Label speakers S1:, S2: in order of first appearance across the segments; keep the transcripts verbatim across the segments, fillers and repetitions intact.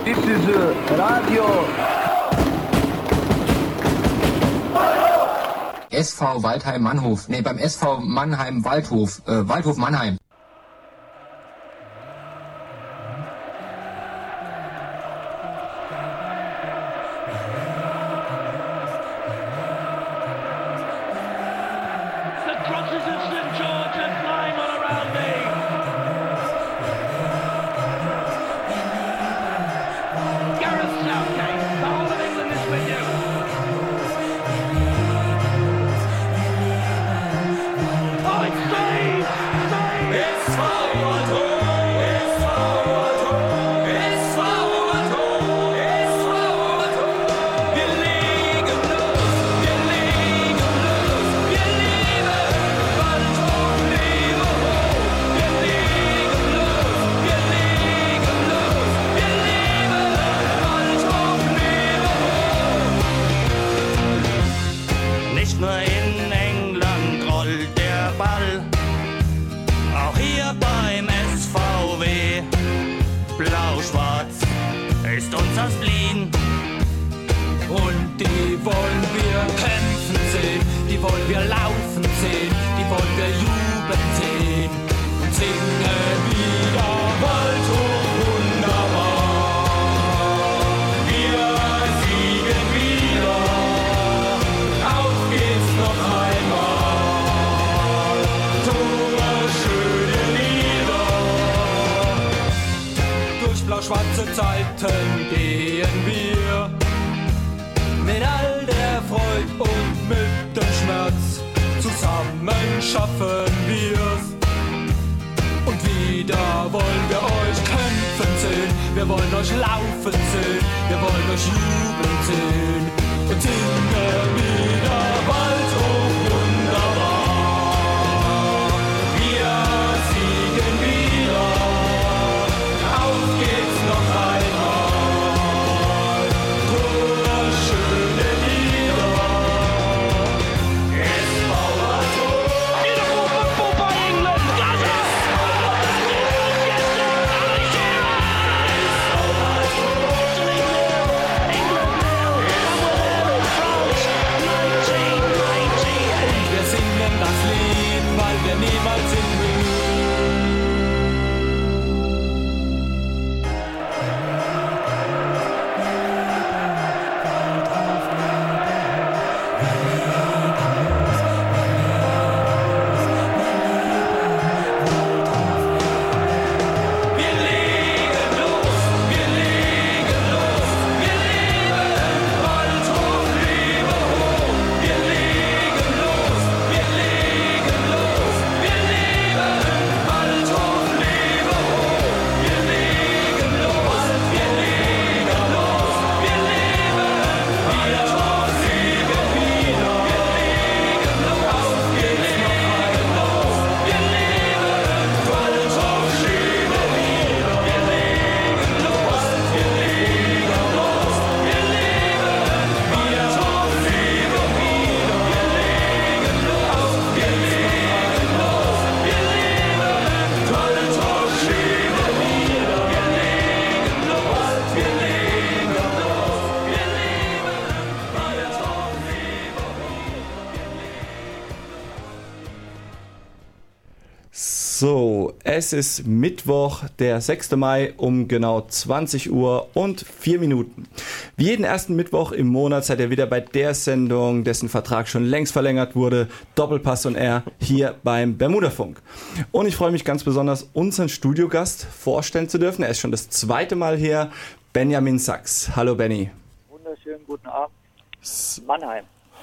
S1: This is uh, Radio.
S2: S V Waldheim Mannhof. Ne, beim S V Mannheim Waldhof. Äh, Waldhof Mannheim.
S3: Schwarze Zeiten gehen wir mit all der Freude und mit dem Schmerz. Zusammen schaffen wir's. Und wieder wollen wir euch kämpfen sehen. Wir wollen euch laufen sehen. Wir wollen euch jubeln sehen. Und singen wieder Waldhof wunderbar. Wir siegen wieder. Auf geht's noch einmal. Tor, schöne Lieder. S V Waldhof. Beautiful football by England. Does it? Yes, sir. Alexander. S V Waldhof. Italy nil. England nil. Samuel France neunzehn neunzehn. Und wir singen das Lied, weil wir niemals in Mühe.
S4: So, es ist Mittwoch, der sechster Mai um genau zwanzig Uhr und vier Minuten. Wie jeden ersten Mittwoch im Monat seid ihr wieder bei der Sendung, dessen Vertrag schon längst verlängert wurde, Doppelpass on Air, hier beim Bermudafunk. Und ich freue mich ganz besonders, unseren Studiogast vorstellen zu dürfen. Er ist schon das zweite Mal hier, Benjamin Sachs. Hallo Benny.
S5: Wunderschönen guten Abend. Mannheim.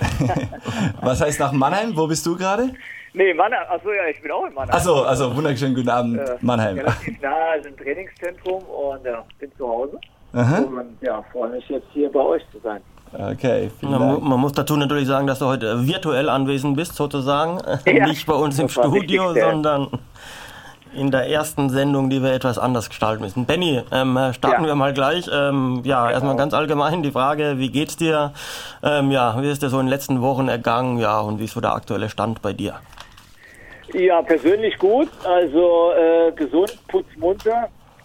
S4: Was heißt nach Mannheim? Wo bist du gerade?
S5: Nee, Mannheim. Achso, ja, ich bin auch in Mannheim.
S4: Achso, also wunderschönen guten Abend,
S5: äh,
S4: Mannheim.
S5: Relativ nah ist ein Trainingszentrum und ja, bin zu Hause.
S4: Aha.
S5: Und ja, freue mich jetzt hier bei euch zu sein.
S4: Okay, vielen
S6: man,
S4: Dank.
S6: man muss dazu natürlich sagen, dass du heute virtuell anwesend bist, sozusagen.
S5: Ja,
S6: nicht bei uns im Studio, sondern in der ersten Sendung, die wir etwas anders gestalten müssen. Benny, ähm, starten ja. wir mal gleich. Ähm, ja, genau. Erstmal ganz allgemein die Frage, wie geht's dir? Ähm, ja, wie ist dir so in den letzten Wochen ergangen? Ja, und wie ist so der aktuelle Stand bei dir?
S5: Ja, persönlich gut. Also äh, gesund, putzmunter.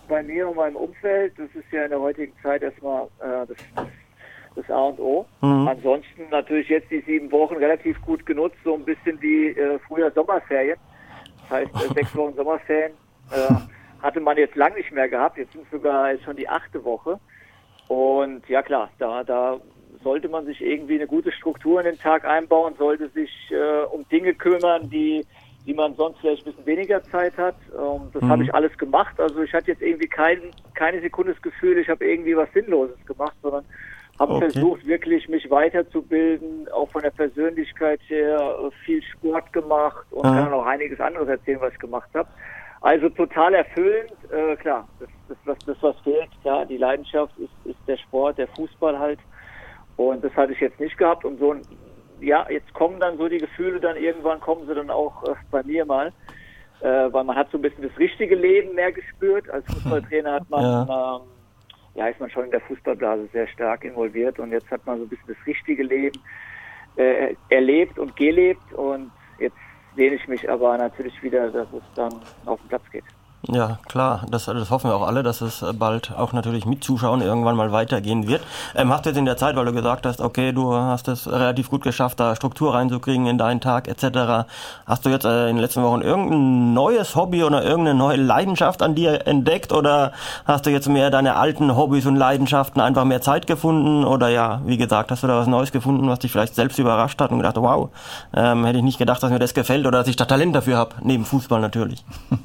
S5: bei mir und meinem Umfeld. Das ist ja in der heutigen Zeit erstmal äh, das, das, das A und O. Mhm. Ansonsten natürlich jetzt die sieben Wochen relativ gut genutzt, so ein bisschen wie äh, früher Sommerferien. Das heißt, äh, sechs Wochen Sommerferien äh, hatte man jetzt lang nicht mehr gehabt. Jetzt sind es sogar jetzt schon die achte Woche. Und ja klar, da, da sollte man sich irgendwie eine gute Struktur in den Tag einbauen, sollte sich äh, um Dinge kümmern, die die man sonst vielleicht ein bisschen weniger Zeit hat. Ähm, das mhm. habe ich alles gemacht. Also ich hatte jetzt irgendwie kein, keine Sekunde das Gefühl, ich habe irgendwie was Sinnloses gemacht, sondern habe okay. versucht, wirklich mich weiterzubilden, auch von der Persönlichkeit her viel Sport gemacht und mhm. kann auch einiges anderes erzählen, was ich gemacht habe. Also total erfüllend. Äh, klar, das, das, was, das, was fehlt, klar, die Leidenschaft ist, ist der Sport, der Fußball halt. Und das hatte ich jetzt nicht gehabt. Und so ein ja, jetzt kommen dann so die Gefühle, dann irgendwann kommen sie dann auch äh, bei mir mal, äh, weil man hat so ein bisschen das richtige Leben mehr gespürt. Als Fußballtrainer hat man, ja. Ähm, ja, ist man schon in der Fußballblase sehr stark involviert und jetzt hat man so ein bisschen das richtige Leben äh, erlebt und gelebt und jetzt sehne ich mich aber natürlich wieder, dass es dann auf den Platz geht.
S6: Ja, klar, das, das hoffen wir auch alle, dass es bald auch natürlich mit Zuschauen irgendwann mal weitergehen wird. Ähm, hast du jetzt in der Zeit, weil du gesagt hast, okay, du hast es relativ gut geschafft, da Struktur reinzukriegen in deinen Tag et cetera. Hast du jetzt äh, in den letzten Wochen irgendein neues Hobby oder irgendeine neue Leidenschaft an dir entdeckt oder hast du jetzt mehr deine alten Hobbys und Leidenschaften einfach mehr Zeit gefunden oder ja, wie gesagt, hast du da was Neues gefunden, was dich vielleicht selbst überrascht hat und gedacht, wow, ähm, hätte ich nicht gedacht, dass mir das gefällt oder dass ich da Talent dafür habe, neben Fußball natürlich.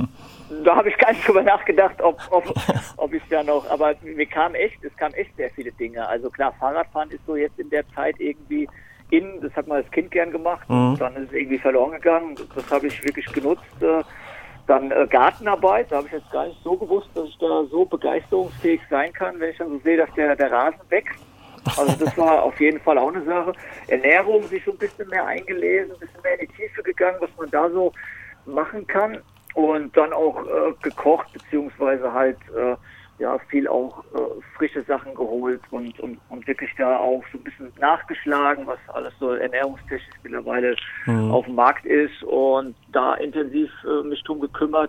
S5: Da habe ich gar nicht drüber nachgedacht, ob, ob, ob ich da noch, aber mir kam echt, es kam echt sehr viele Dinge. Also klar, Fahrradfahren ist so jetzt in der Zeit irgendwie in, das hat man als Kind gern gemacht, mhm. und dann ist es irgendwie verloren gegangen. Das habe ich wirklich genutzt. Dann Gartenarbeit, da habe ich jetzt gar nicht so gewusst, dass ich da so begeisterungsfähig sein kann, wenn ich dann so sehe, dass der, der Rasen wächst. Also das war auf jeden Fall auch eine Sache. Ernährung, sich so ein bisschen mehr eingelesen, ein bisschen mehr in die Tiefe gegangen, was man da so machen kann. Und dann auch äh, gekocht, beziehungsweise halt äh, ja viel auch äh, frische Sachen geholt und, und, und wirklich da auch so ein bisschen nachgeschlagen, was alles so ernährungstechnisch mittlerweile mhm. auf dem Markt ist und da intensiv äh, mich drum gekümmert.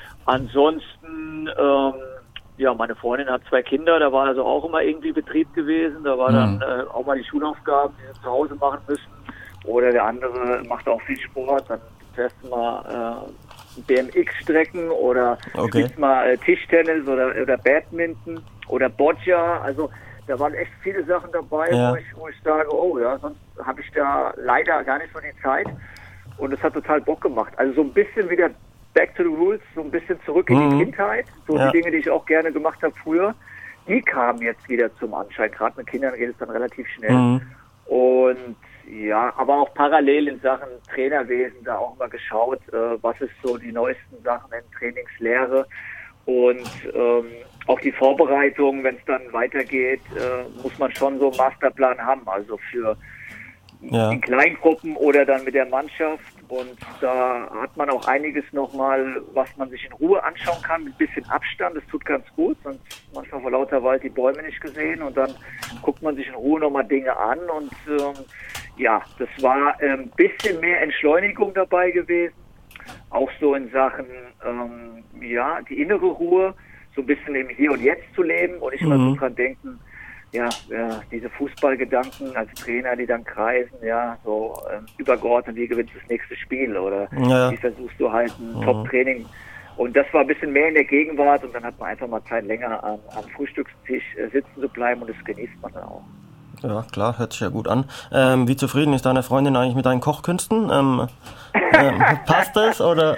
S5: Ansonsten, ähm, ja, meine Freundin hat zwei Kinder, da war also auch immer irgendwie Betrieb gewesen, da war mhm. dann äh, auch mal die Schulaufgaben, die sie zu Hause machen müssen. Oder der andere macht auch viel Sport, dann fährst du mal äh, B M X-Strecken oder
S6: okay.
S5: gibt's mal äh, Tischtennis oder, oder Badminton oder Boccia. Also da waren echt viele Sachen dabei, ja. wo, ich, wo ich sage, oh ja, sonst habe ich da leider gar nicht so die Zeit. Und es hat total Bock gemacht. Also so ein bisschen wieder back to the roots, so ein bisschen zurück in
S6: mhm.
S5: die Kindheit. So ja. die Dinge, die ich auch gerne gemacht habe früher, die kamen jetzt wieder zum Anschein. Gerade mit Kindern geht es dann relativ schnell. Mhm. Und ja, aber auch parallel in Sachen Trainerwesen da auch mal geschaut, äh, was ist so die neuesten Sachen in Trainingslehre und ähm, auch die Vorbereitung, wenn es dann weitergeht, äh, muss man schon so einen Masterplan haben, also für ja. in Kleingruppen oder dann mit der Mannschaft und da hat man auch einiges nochmal, was man sich in Ruhe anschauen kann, mit ein bisschen Abstand, das tut ganz gut, sonst manchmal vor lauter Wald die Bäume nicht gesehen und dann guckt man sich in Ruhe nochmal Dinge an und ähm, ja, das war ein ähm, bisschen mehr Entschleunigung dabei gewesen, auch so in Sachen, ähm, ja, die innere Ruhe, so ein bisschen im Hier und Jetzt zu leben und nicht mhm. mal so dran denken, ja, ja, diese Fußballgedanken als Trainer, die dann kreisen, ja, so ähm, übergeordnet, wie gewinnst du das nächste Spiel oder ja. wie versuchst du halt ein mhm. Top-Training. Und das war ein bisschen mehr in der Gegenwart und dann hat man einfach mal Zeit länger am, am Frühstückstisch äh, sitzen zu bleiben und das genießt man dann auch.
S6: Ja, klar, hört sich ja gut an. Ähm, wie zufrieden ist deine Freundin eigentlich mit deinen Kochkünsten? Ähm, ähm, passt das oder?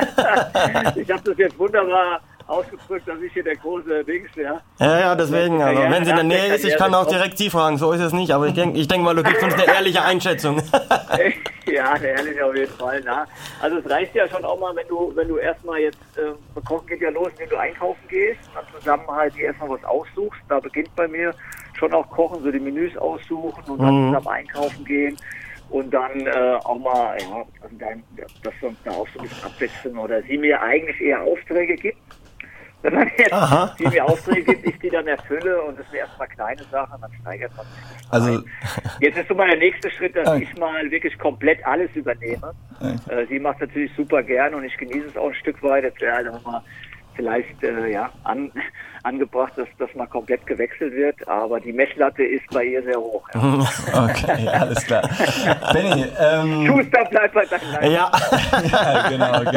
S5: Ich habe das jetzt wunderbar ausgedrückt, dass ich hier der große Dings, ja.
S6: Ja, ja, deswegen, also wenn sie in der Nähe ist, ich kann auch direkt sie fragen, so ist es nicht, aber ich denke ich denk mal, du gibst uns eine ehrliche Einschätzung.
S5: Ja, eine ehrliche auf jeden Fall, na. Also es reicht ja schon auch mal, wenn du, wenn du erstmal jetzt, äh, Kochen geht ja los, wenn du einkaufen gehst, dann zusammen halt dir erstmal was aussuchst, da beginnt bei mir schon auch Kochen, so die Menüs aussuchen und dann mhm. zusammen einkaufen gehen. Und dann äh, auch mal, ja, also dann, dass wir uns da auch so ein bisschen abwechseln oder sie mir eigentlich eher Aufträge gibt. Wenn man jetzt Aha. die mir Aufträge gibt, ich die dann erfülle und das sind erstmal kleine Sachen, dann steigert man sich.
S6: Also
S5: jetzt ist so mal der nächste Schritt, dass okay. ich mal wirklich komplett alles übernehme. Okay. Äh, sie macht natürlich super gern und ich genieße es auch ein Stück weit. Jetzt wäre halt auch mal vielleicht äh, ja, an, angebracht, dass das mal komplett gewechselt wird, aber die Messlatte ist bei ihr sehr hoch. Ja.
S4: Okay, alles klar. Benni, ähm...
S5: Schuster, bleib bei deinem Leib.
S6: Ja.
S4: Ja, genau,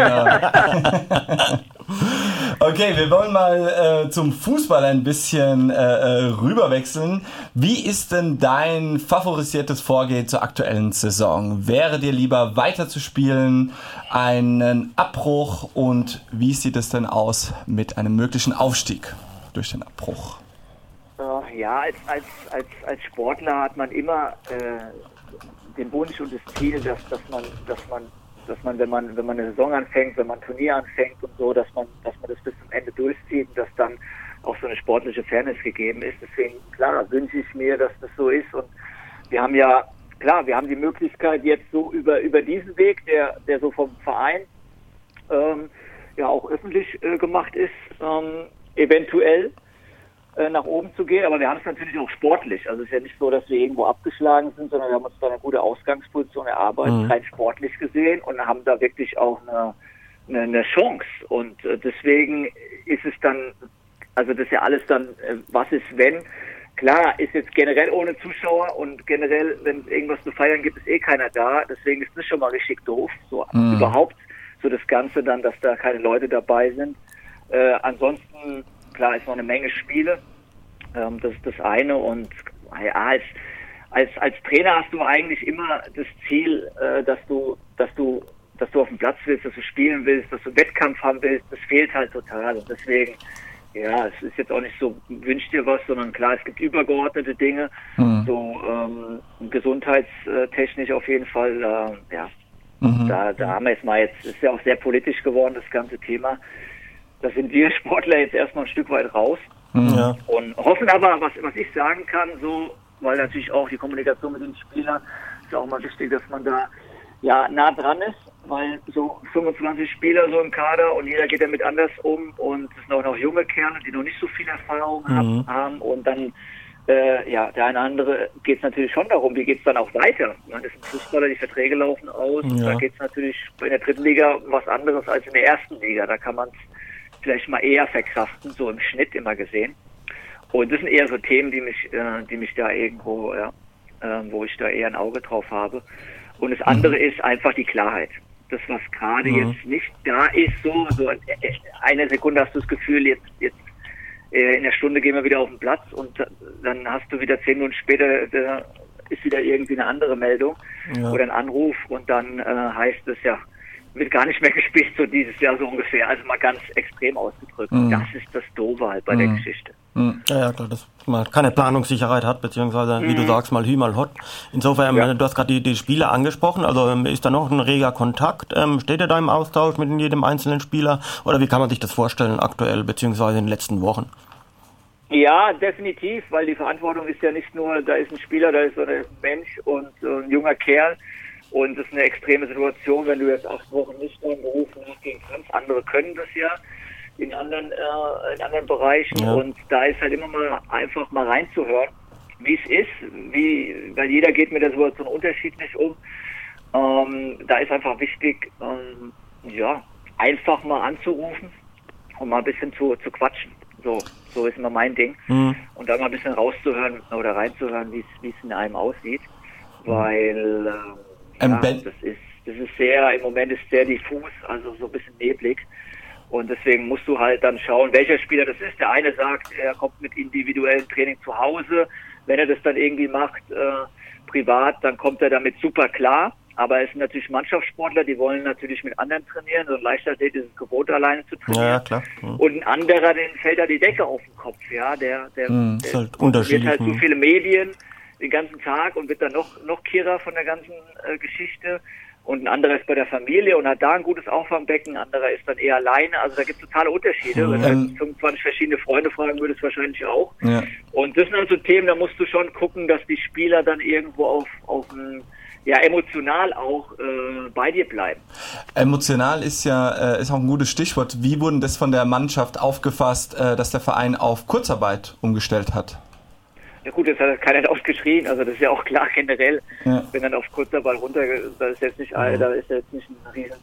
S4: genau. Okay, wir wollen mal äh, zum Fußball ein bisschen äh, rüberwechseln. Wie ist denn dein favorisiertes Vorgehen zur aktuellen Saison? Wäre dir lieber weiter zu spielen, einen Abbruch, und wie sieht es denn aus mit einem möglichen Aufstieg durch den Abbruch?
S5: Ja, als, als, als, als Sportler hat man immer äh, den Wunsch und das Ziel, dass, dass man, dass man dass man, wenn man, wenn man eine Saison anfängt, wenn man ein Turnier anfängt und so, dass man, dass man das bis zum Ende durchzieht und dass dann auch so eine sportliche Fairness gegeben ist. Deswegen, klar, wünsche ich mir, dass das so ist. Und wir haben ja, klar, wir haben die Möglichkeit jetzt so über, über diesen Weg, der, der so vom Verein, ähm, ja auch öffentlich äh, gemacht ist, ähm, eventuell äh, nach oben zu gehen. Aber wir haben es natürlich auch sportlich. Also es ist ja nicht so, dass wir irgendwo abgeschlagen sind, sondern wir haben uns da eine gute Ausgangsposition erarbeitet, mhm. rein sportlich gesehen, und haben da wirklich auch eine, eine, eine Chance. Und äh, deswegen ist es dann, also das ist ja alles dann, äh, was ist wenn? Klar, ist jetzt generell ohne Zuschauer, und generell, wenn es irgendwas zu feiern gibt, ist eh keiner da. Deswegen ist das schon mal richtig doof. So mhm. überhaupt so das Ganze dann, dass da keine Leute dabei sind. Äh, ansonsten, klar, ist noch eine Menge Spiele. Ähm, das ist das eine. Und ja, als, als, als Trainer hast du eigentlich immer das Ziel, äh, dass du, dass du, dass du auf dem Platz willst, dass du spielen willst, dass du Wettkampf haben willst. Das fehlt halt total. Und deswegen, ja, es ist jetzt auch nicht so, wünsch dir was, sondern klar, es gibt übergeordnete Dinge, mhm. so ähm, gesundheitstechnisch auf jeden Fall, äh, ja. Mhm. Da, da haben wir jetzt mal jetzt, ist ja auch sehr politisch geworden, das ganze Thema. Da sind wir Sportler jetzt erstmal ein Stück weit raus. Ja. Und hoffen aber, was, was ich sagen kann, so, weil natürlich auch die Kommunikation mit den Spielern ist auch mal wichtig, dass man da ja nah dran ist, weil so fünfundzwanzig Spieler so im Kader und jeder geht damit anders um, und es sind auch noch junge Kerle, die noch nicht so viel Erfahrung mhm. haben, und dann Äh, ja, der eine oder andere geht es natürlich schon darum, wie geht es dann auch weiter. Man ist ein Fußballer, die Verträge laufen aus, ja. Da geht es natürlich in der dritten Liga was anderes als in der ersten Liga. Da kann man es vielleicht mal eher verkraften, so im Schnitt immer gesehen. Und das sind eher so Themen, die mich, äh, die mich da irgendwo, ja, äh, wo ich da eher ein Auge drauf habe. Und das andere mhm. ist einfach die Klarheit. Das, was gerade mhm. jetzt nicht da ist, so, so eine Sekunde hast du das Gefühl, jetzt, jetzt in der Stunde gehen wir wieder auf den Platz, und dann hast du wieder zehn Minuten später, da ist wieder irgendwie eine andere Meldung ja. oder ein Anruf, und dann äh, heißt es ja, wird gar nicht mehr gespielt, so dieses Jahr so ungefähr, also mal ganz extrem ausgedrückt. Mhm. Das ist das Doofe halt bei mhm. der Geschichte.
S6: Mhm. Ja, ja, klar, dass man keine Planungssicherheit hat, beziehungsweise, mhm. wie du sagst, mal Hü, mal Hott. Insofern, ja. du hast gerade die, die Spieler angesprochen, also ist da noch ein reger Kontakt? Ähm, steht ihr da im Austausch mit jedem einzelnen Spieler, oder wie kann man sich das vorstellen aktuell, beziehungsweise in den letzten Wochen?
S5: Ja, definitiv, weil die Verantwortung ist ja nicht nur, da ist ein Spieler, da ist so ein Mensch und so ein junger Kerl, und das ist eine extreme Situation, wenn du jetzt acht Wochen nicht deinen Beruf nachgehen kannst. Andere können das ja in anderen, äh, in anderen Bereichen, ja. Und da ist halt immer mal einfach mal reinzuhören, wie es ist, wie, weil jeder geht mit der Situation unterschiedlich um. Ähm, da ist einfach wichtig, ähm, ja, einfach mal anzurufen und mal ein bisschen zu, zu quatschen. So, so ist immer mein Ding. Mhm. Und dann mal ein bisschen rauszuhören oder reinzuhören, wie es, wie es in einem aussieht. Weil, äh, ja, das ist, das ist sehr, im Moment ist sehr diffus, also so ein bisschen neblig. Und deswegen musst du halt dann schauen, welcher Spieler das ist. Der eine sagt, er kommt mit individuellem Training zu Hause. Wenn er das dann irgendwie macht, äh, privat, dann kommt er damit super klar. Aber es sind natürlich Mannschaftssportler, die wollen natürlich mit anderen trainieren. So ein Leichtathlet ist es gewohnt, alleine zu trainieren.
S6: Ja, klar. Mhm.
S5: Und ein anderer, den fällt da die Decke auf den Kopf. Ja, der, der,
S6: mhm,
S5: der
S6: halt unterschiedlich.
S5: Wird halt so viele Medien den ganzen Tag und wird dann noch, noch kirrer von der ganzen äh, Geschichte. Und ein anderer ist bei der Familie und hat da ein gutes Auffangbecken. Ein anderer ist dann eher alleine. Also da gibt es totale Unterschiede. Mhm. Wenn du ähm, fünfundzwanzig verschiedene Freunde fragen würdest, wahrscheinlich auch. Ja. Und das sind dann so Themen, da musst du schon gucken, dass die Spieler dann irgendwo auf, auf ein, ja, emotional auch äh, bei dir bleiben.
S4: Emotional ist ja äh, ist auch ein gutes Stichwort. Wie wurde das von der Mannschaft aufgefasst, äh, dass der Verein auf Kurzarbeit umgestellt hat?
S5: Ja gut, das hat keiner ausgeschrien, also das ist ja auch klar generell, ja. Wenn dann auf Kurzarbeit runter, da ist jetzt nicht, mhm. da ist jetzt nicht ein riesen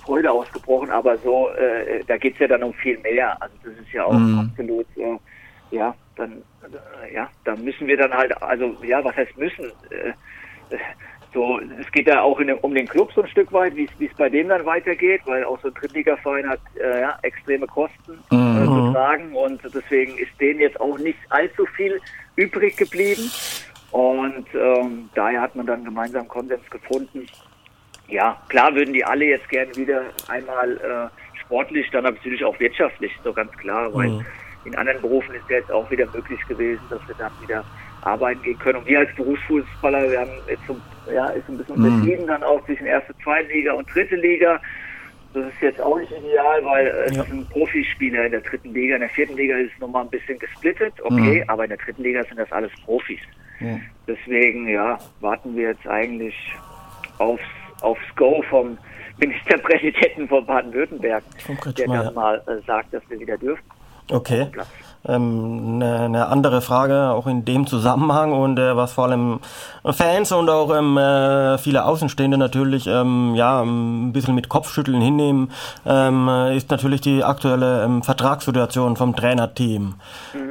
S5: Freude ausgebrochen, aber so, äh, da geht's ja dann um viel mehr. Also das ist ja auch mhm. absolut, äh, ja, dann, äh, ja, da müssen wir dann halt, also ja, was heißt müssen? Äh, äh, so, es geht ja auch in dem, um den Club so ein Stück weit, wie es bei dem dann weitergeht, weil auch so ein Drittligaverein hat äh, ja, extreme Kosten
S4: Mhm.
S5: äh, zu tragen und deswegen ist denen jetzt auch nicht allzu viel übrig geblieben. Und ähm, daher hat man dann gemeinsam Konsens gefunden. Ja, klar würden die alle jetzt gerne wieder einmal äh, sportlich, dann natürlich auch wirtschaftlich, so ganz klar, weil
S6: Mhm.
S5: in anderen Berufen ist ja jetzt auch wieder möglich gewesen, dass wir dann wieder arbeiten gehen können. Und wir als Berufsfußballer, wir haben jetzt so, ja, ist ein bisschen unterschieden dann auch zwischen erste, zweite Liga und dritte Liga. Das ist jetzt auch nicht ideal, weil äh, es
S6: Ja.
S5: sind Profispieler in der dritten Liga. In der vierten Liga ist es nochmal ein bisschen gesplittet, okay,
S4: Mhm.
S5: aber in der dritten Liga sind das alles Profis.
S4: Ja.
S5: Deswegen, ja, warten wir jetzt eigentlich aufs, aufs Go vom Ministerpräsidenten von Baden-Württemberg,
S6: Vom
S5: der
S6: Kretschmer,
S5: dann
S6: ja.
S5: mal äh, sagt, dass wir wieder dürfen.
S6: Okay.
S5: Platz.
S6: Ähm, eine, eine andere Frage auch in dem Zusammenhang und äh, was vor allem Fans und auch ähm, äh, viele Außenstehende natürlich ähm, ja ein bisschen mit Kopfschütteln hinnehmen, ähm, ist natürlich die aktuelle ähm, Vertragssituation vom Trainerteam.
S5: Mhm.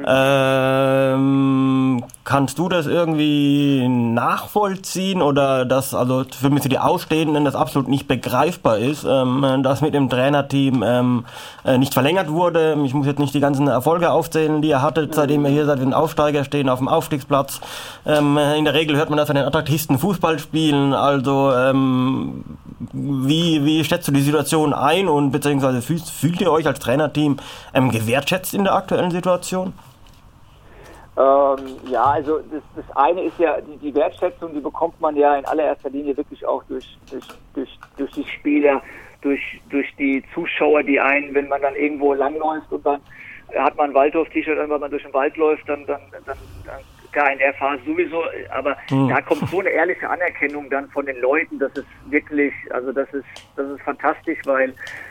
S6: Ähm, kannst du das irgendwie nachvollziehen oder dass also für mich für die Ausstehenden das absolut nicht begreifbar ist, ähm, dass mit dem Trainerteam ähm, äh, nicht verlängert wurde? Ich muss jetzt nicht die ganzen Erfolge aufzählen, die ihr hattet, seitdem ihr hier seid, wenn Aufsteiger stehen auf dem Aufstiegsplatz. Ähm, in der Regel hört man das an den attraktivsten Fußballspielen. Also ähm, wie, wie schätzt du die Situation ein und beziehungsweise fühlt, fühlt ihr euch als Trainerteam ähm, gewertschätzt in der aktuellen Situation?
S5: Ähm, ja, also das, das eine ist ja, die, die Wertschätzung, die bekommt man ja in allererster Linie wirklich auch durch, durch, durch, durch die Spieler, durch, durch die Zuschauer, die einen, wenn man dann irgendwo langläuft und dann hat man ein Waldorf-T-Shirt, wenn man durch den Wald läuft, dann, dann, dann, dann K N R-Fahrer sowieso, aber
S6: Mhm.
S5: da kommt so eine ehrliche Anerkennung dann von den Leuten, das ist wirklich, also das ist, das ist fantastisch, weil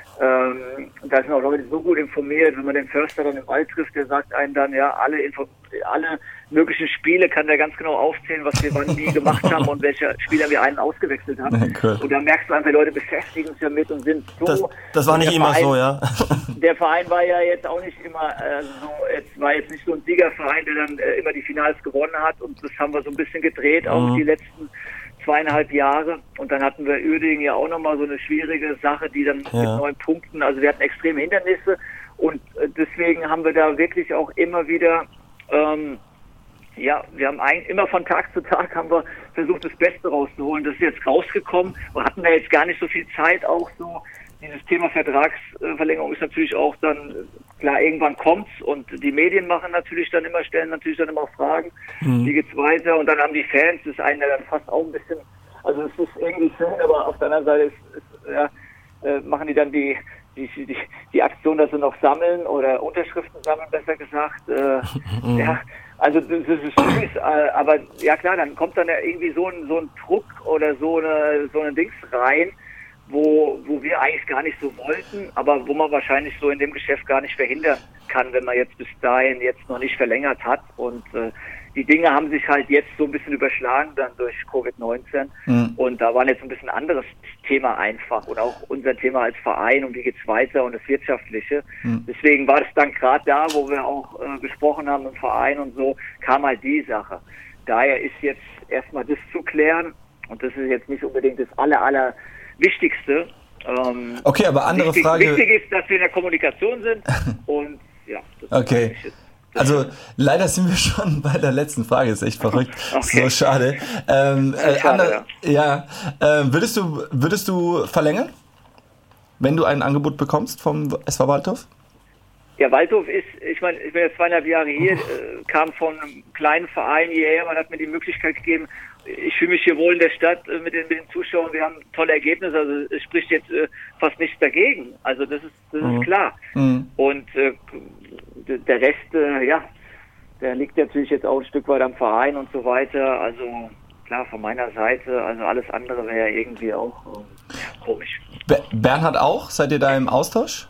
S5: ähm, da sind auch Leute so gut informiert, wenn man den Förster dann im Wald trifft, der sagt einem dann, ja, alle Info alle möglichen Spiele kann der ganz genau aufzählen, was wir wann wie gemacht haben und welche Spieler wir einen ausgewechselt haben.
S4: Ja, cool.
S5: Und da merkst du einfach, die Leute beschäftigen sich damit und sind so...
S6: Das, das war nicht
S5: der
S6: immer
S5: Verein,
S6: so, ja.
S5: Der Verein war ja jetzt auch nicht immer äh, so, jetzt war jetzt nicht so ein Siegerverein, der dann äh, immer die Finals gewonnen hat und das haben wir so ein bisschen gedreht, auch
S6: Mhm.
S5: die letzten zweieinhalb Jahre und dann hatten wir Uerdingen ja auch nochmal so eine schwierige Sache, die dann
S6: Ja.
S5: mit neun Punkten, also wir hatten extreme Hindernisse und äh, deswegen haben wir da wirklich auch immer wieder ähm, ja, wir haben ein, immer von Tag zu Tag haben wir versucht, das Beste rauszuholen. Das ist jetzt rausgekommen. Wir hatten da jetzt gar nicht so viel Zeit, auch so. Dieses Thema Vertragsverlängerung ist natürlich auch dann, klar, irgendwann kommt's und die Medien machen natürlich dann immer, stellen natürlich dann immer auch Fragen.
S6: Mhm.
S5: Wie geht's weiter? Und dann haben die Fans, das ist einen dann fast auch ein bisschen, also es ist irgendwie schön, aber auf der anderen Seite ist, ist, ja, äh, machen die dann die, die, die, die Aktion, dass sie noch sammeln oder Unterschriften sammeln, besser gesagt. Äh,
S6: Mhm.
S5: ja, also das ist süß, äh, aber ja klar, dann kommt dann ja irgendwie so ein, so ein Druck oder so eine, so eine Dings rein, wo, wo wir eigentlich gar nicht so wollten, aber wo man wahrscheinlich so in dem Geschäft gar nicht verhindern kann, wenn man jetzt bis dahin jetzt noch nicht verlängert hat. Und äh, die Dinge haben sich halt jetzt so ein bisschen überschlagen dann durch Covid neunzehn.
S4: Mhm.
S5: Und da war jetzt ein bisschen anderes Thema einfach und auch unser Thema als Verein und wie geht's weiter und das Wirtschaftliche.
S4: Mhm.
S5: Deswegen war das dann gerade da, wo wir auch äh, gesprochen haben im Verein und so, kam halt die Sache. Daher ist jetzt erstmal das zu klären und das ist jetzt nicht unbedingt das aller, aller Wichtigste. Ähm,
S4: Okay, aber andere
S5: wichtig,
S4: Frage.
S5: Wichtig ist, dass wir in der Kommunikation sind und ja. Das
S4: Okay.
S5: ist
S4: Also leider sind wir schon bei der letzten Frage, ist echt verrückt.
S5: Okay.
S4: So schade. Ähm, äh,
S5: Schade,
S4: andere, ja. Äh, würdest du würdest du verlängern, wenn du ein Angebot bekommst vom S V Waldhof?
S5: Ja, Waldhof ist, ich meine, ich bin jetzt zweieinhalb Jahre hier, äh, kam von einem kleinen Verein hierher, man hat mir die Möglichkeit gegeben, ich fühle mich hier wohl in der Stadt äh, mit, den, mit den Zuschauern, wir haben tolle Ergebnisse, also es spricht jetzt äh, fast nichts dagegen, also das ist, das
S6: Mhm.
S5: ist klar.
S4: Mhm.
S5: Und äh, d- der Rest, äh, ja, der liegt natürlich jetzt auch ein Stück weit am Verein und so weiter, also klar, von meiner Seite, also alles andere wäre ja irgendwie auch äh, komisch.
S4: Be- Bernhard auch? Seid ihr da im Austausch?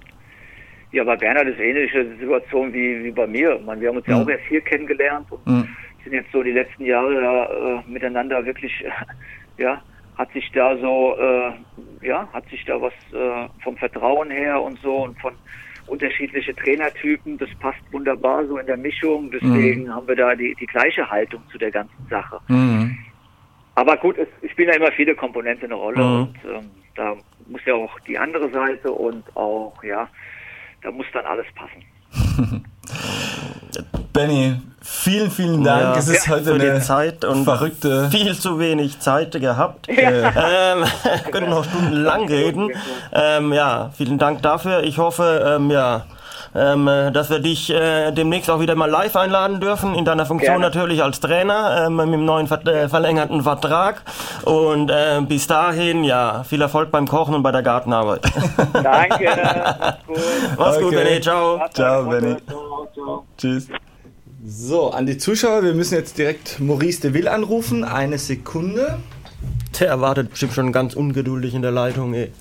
S5: Ja, bei Bernhard ist ähnliche Situation wie, wie bei mir. Man, wir haben uns ja
S4: Mhm.
S5: auch erst hier kennengelernt und
S4: Mhm.
S5: sind jetzt so die letzten Jahre da, äh, miteinander wirklich äh, ja, hat sich da so, äh, ja, hat sich da was äh, vom Vertrauen her und so und von unterschiedliche Trainertypen, das passt wunderbar so in der Mischung, deswegen mhm. haben wir da die, die gleiche Haltung zu der ganzen Sache. Mhm. Aber gut, es, es spielen ja immer viele Komponenten eine Rolle mhm. und ähm, da muss ja auch die andere Seite und auch, ja, da muss dann alles passen.
S4: Benny, vielen, vielen Dank.
S6: Ja,
S4: es ist
S6: ja,
S4: heute
S6: für
S4: eine
S6: die Zeit und
S4: verrückte...
S6: viel zu wenig Zeit gehabt. Ja. Ähm, können noch stundenlang reden. Ähm, ja, vielen Dank dafür. Ich hoffe, ähm, ja, ähm, dass wir dich äh, demnächst auch wieder mal live einladen dürfen, in deiner Funktion Gerne. natürlich als Trainer, ähm, mit dem neuen ver äh, verlängerten Vertrag. Und äh, bis dahin, ja, viel Erfolg beim Kochen und bei der Gartenarbeit.
S5: Danke. Mach's gut.
S6: Mach's okay. gut, Benny. Ciao.
S4: Ciao, Benny.
S5: Ciao, ciao.
S4: Tschüss. So, an die Zuschauer, wir müssen jetzt direkt Maurice de Ville anrufen. Eine Sekunde.
S6: Der wartet bestimmt schon ganz ungeduldig in der Leitung, ey.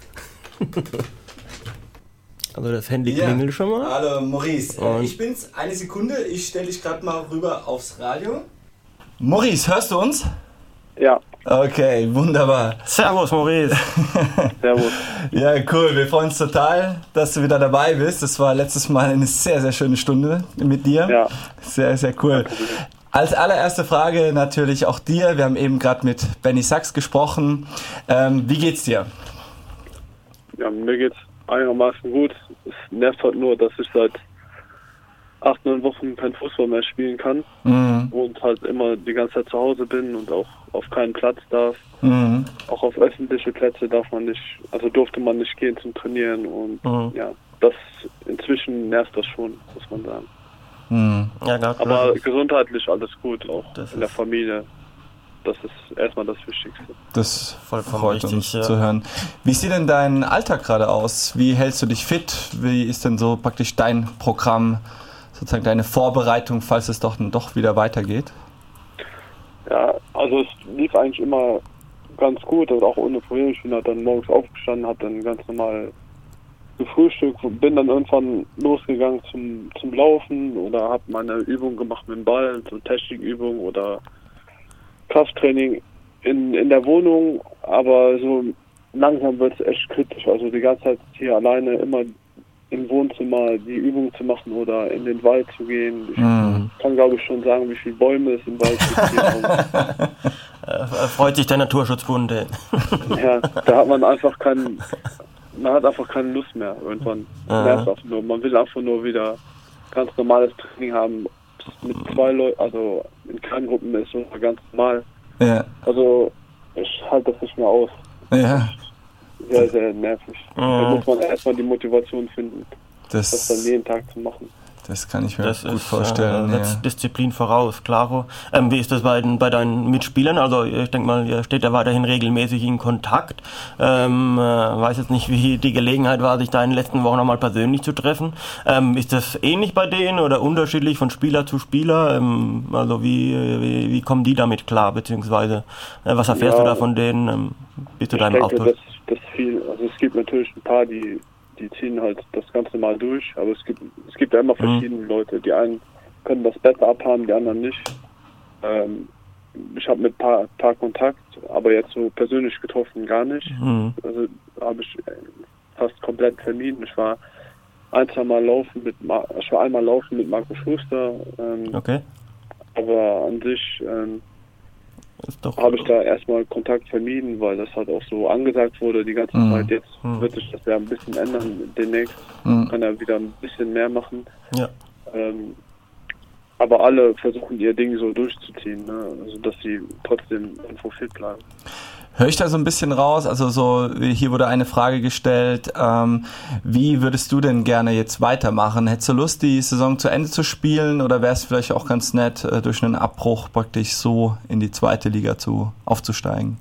S6: Also das Handy
S4: ja.
S6: klingelt schon mal.
S4: Hallo Maurice,
S6: Und
S4: ich bin's. Eine Sekunde, ich stelle dich gerade mal rüber aufs Radio. Maurice, hörst du uns?
S1: Ja.
S4: Okay, wunderbar.
S6: Servus Maurice.
S1: Servus.
S4: Ja, cool, wir freuen uns total, dass du wieder dabei bist. Das war letztes Mal eine sehr, sehr schöne Stunde mit dir.
S1: Ja.
S4: Sehr, sehr cool. Als allererste Frage natürlich auch dir. Wir haben eben gerade mit Benny Sachs gesprochen. Ähm, wie geht's dir?
S1: Ja, mir geht's einigermaßen gut. Es nervt halt nur, dass ich seit acht, neun Wochen kein Fußball mehr spielen kann mhm. und halt immer die ganze Zeit zu Hause bin und auch auf keinen Platz darf. Mhm. Auch auf öffentliche Plätze darf man nicht, also durfte man nicht gehen zum Trainieren und mhm. ja, das inzwischen nervt das schon, muss man sagen.
S4: Mhm.
S6: Ja, klar,
S1: aber gesundheitlich alles gut, auch
S6: das
S1: in der Familie. Das ist erstmal das Wichtigste.
S4: Das
S6: Vollkommen
S4: freut
S6: richtig,
S4: uns
S6: ja.
S4: zu hören. Wie sieht denn dein Alltag gerade aus? Wie hältst du dich fit? Wie ist denn so praktisch dein Programm, sozusagen deine Vorbereitung, falls es doch, doch wieder weitergeht?
S1: Ja, also es lief eigentlich immer ganz gut, also auch ohne Probleme. Ich bin halt dann morgens aufgestanden, habe dann ganz normal gefrühstückt, bin dann irgendwann losgegangen zum, zum Laufen oder habe meine Übung gemacht mit dem Ball, so Technikübung oder Krafttraining in, in der Wohnung, aber so langsam wird es echt kritisch. Also die ganze Zeit hier alleine immer im Wohnzimmer die Übung zu machen oder in den Wald zu gehen. Ich mm. kann, glaube ich, schon sagen, wie viele Bäume es im Wald
S6: gibt. Freut sich der Naturschutzbund.
S1: Ja, da hat man einfach keinen, man hat einfach keine Lust mehr irgendwann. Man, einfach nur, man will einfach nur wieder ganz normales Training haben. Mit zwei Leuten, also in Kleingruppen ist so ganz normal. Ja. Also ich halte das nicht mehr aus.
S4: Ja.
S1: Sehr, sehr nervig. Ja. Da muss man erstmal die Motivation finden, das, das dann jeden Tag zu machen.
S4: Das kann ich mir
S6: das
S4: gut
S6: ist,
S4: vorstellen.
S6: Äh, setzt ja. Disziplin voraus, klaro. Ähm, wie ist das bei, den, bei deinen Mitspielern? Also ich denke mal, ihr steht ja weiterhin regelmäßig in Kontakt. Ähm, äh, weiß jetzt nicht, wie die Gelegenheit war, sich da in den letzten Wochen nochmal persönlich zu treffen. Ähm, ist das ähnlich bei denen oder unterschiedlich von Spieler zu Spieler? Ähm, also wie, wie, wie kommen die damit klar? Beziehungsweise äh, was erfährst ja, du da von denen? Ähm, bist du da im Austausch?
S1: Das, das viel, also es gibt natürlich ein paar, die die ziehen halt das Ganze mal durch, aber es gibt es gibt ja immer verschiedene mhm. Leute. Die einen können das besser abhaben, die anderen nicht. Ähm, ich habe mit ein paar, paar Kontakt, aber jetzt so persönlich getroffen gar nicht. Mhm. Also habe ich fast komplett vermieden. Ich war ein, zwei Mal laufen mit Mar- ich war einmal laufen mit Marco Schuster. Ähm,
S6: okay.
S1: Aber an sich ähm, habe ich da erstmal Kontakt vermieden, weil das halt auch so angesagt wurde die ganze mhm. Zeit. Jetzt mhm. wird sich das ja ein bisschen ändern demnächst. Mhm. Kann er wieder ein bisschen mehr machen. Ja. Ähm, aber alle versuchen ihr Ding so durchzuziehen, ne? Also dass sie trotzdem irgendwo fit bleiben.
S4: Höre ich da so ein bisschen raus, also so, hier wurde eine Frage gestellt, ähm, wie würdest du denn gerne jetzt weitermachen? Hättest du Lust, die Saison zu Ende zu spielen oder wäre es vielleicht auch ganz nett, äh, durch einen Abbruch praktisch so in die zweite Liga zu aufzusteigen?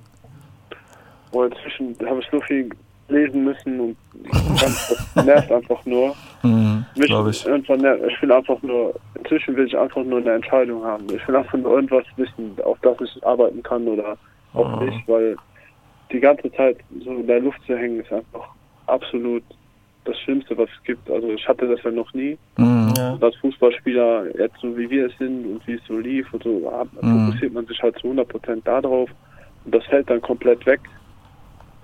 S1: Oh, inzwischen habe ich so viel lesen müssen und das nervt einfach nur.
S4: Mhm, glaube ich.
S1: Irgendwann, ich will einfach nur, inzwischen will ich einfach nur eine Entscheidung haben. Ich will einfach nur irgendwas wissen, auf das ich arbeiten kann oder auch nicht, weil die ganze Zeit so in der Luft zu hängen ist einfach absolut das Schlimmste, was es gibt. Also ich hatte das ja noch nie. Mhm. Und als Fußballspieler, jetzt so wie wir es sind und wie es so lief und so, mhm. fokussiert man sich halt zu hundert Prozent darauf und das fällt dann komplett weg.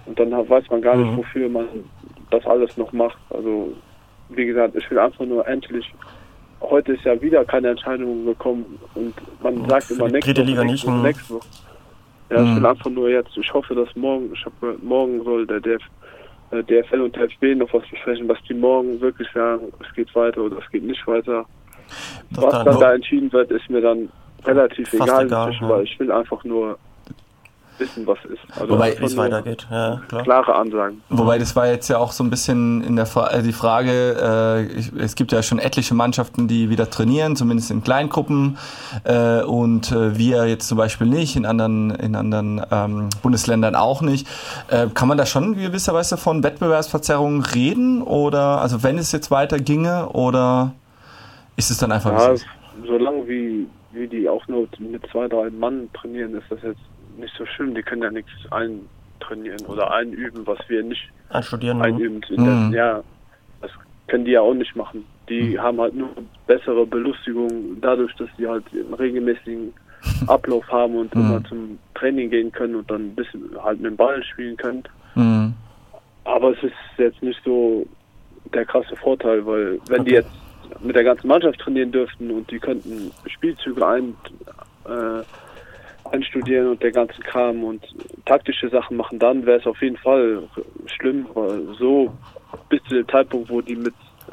S1: Und dann weiß man gar nicht,
S6: Mhm.
S1: wofür man das alles noch macht. Also, wie gesagt, ich will einfach nur endlich, heute ist ja wieder keine Entscheidung gekommen und man sagt
S6: für
S1: immer
S6: die
S1: nächste
S6: dritte
S1: Woche,
S6: Liga
S1: nächste
S6: nicht,
S1: Woche,
S6: mhm.
S1: nächste Woche. Ja, ich
S4: Mhm.
S1: will einfach nur jetzt, ich hoffe, dass morgen, ich habe gehört, morgen soll der D F, äh, D F L und D F B noch was besprechen, dass die morgen wirklich sagen, es geht weiter oder es geht nicht weiter.
S6: Das
S1: Was
S6: dann
S1: dann
S6: nur-
S1: da entschieden wird, ist mir dann relativ
S6: Fast
S1: egal,
S6: egal,
S1: inzwischen,
S6: ja.
S1: weil ich will einfach nur wissen, was ist. Also
S4: Wobei-
S1: einfach
S6: wie es
S1: nur
S6: weitergeht. Ja, klar.
S1: klare Ansagen.
S4: Wobei das war jetzt ja auch so ein bisschen in der Fra äh, die Frage, äh, ich, es gibt ja schon etliche Mannschaften, die wieder trainieren, zumindest in Kleingruppen, äh, und äh, wir jetzt zum Beispiel nicht, in anderen in anderen ähm, Bundesländern auch nicht. Äh, kann man da schon in gewisser Weise von Wettbewerbsverzerrungen reden, oder also wenn es jetzt weiter ginge, oder ist es dann einfach
S1: Ja,
S4: wie es ist?
S1: solange wie, wie die auch nur mit zwei, drei Mann trainieren, ist das jetzt nicht so schlimm. Die können ja nichts eintrainieren oder einüben, was wir nicht
S6: Einstudieren.
S1: einüben.
S4: Mhm.
S1: Ja, das können die ja auch nicht machen. Die haben halt nur bessere Belustigung dadurch, dass die halt einen regelmäßigen Ablauf haben und
S4: Mhm.
S1: immer zum Training gehen können und dann ein bisschen halt mit dem Ball spielen können.
S4: Mhm.
S1: Aber es ist jetzt nicht so der krasse Vorteil, weil wenn die
S6: Okay.
S1: jetzt mit der ganzen Mannschaft trainieren dürften und die könnten Spielzüge ein, äh, einstudieren und der ganzen Kram und taktische Sachen machen, dann wäre es auf jeden Fall schlimm, weil so bis zu dem Zeitpunkt, wo die mit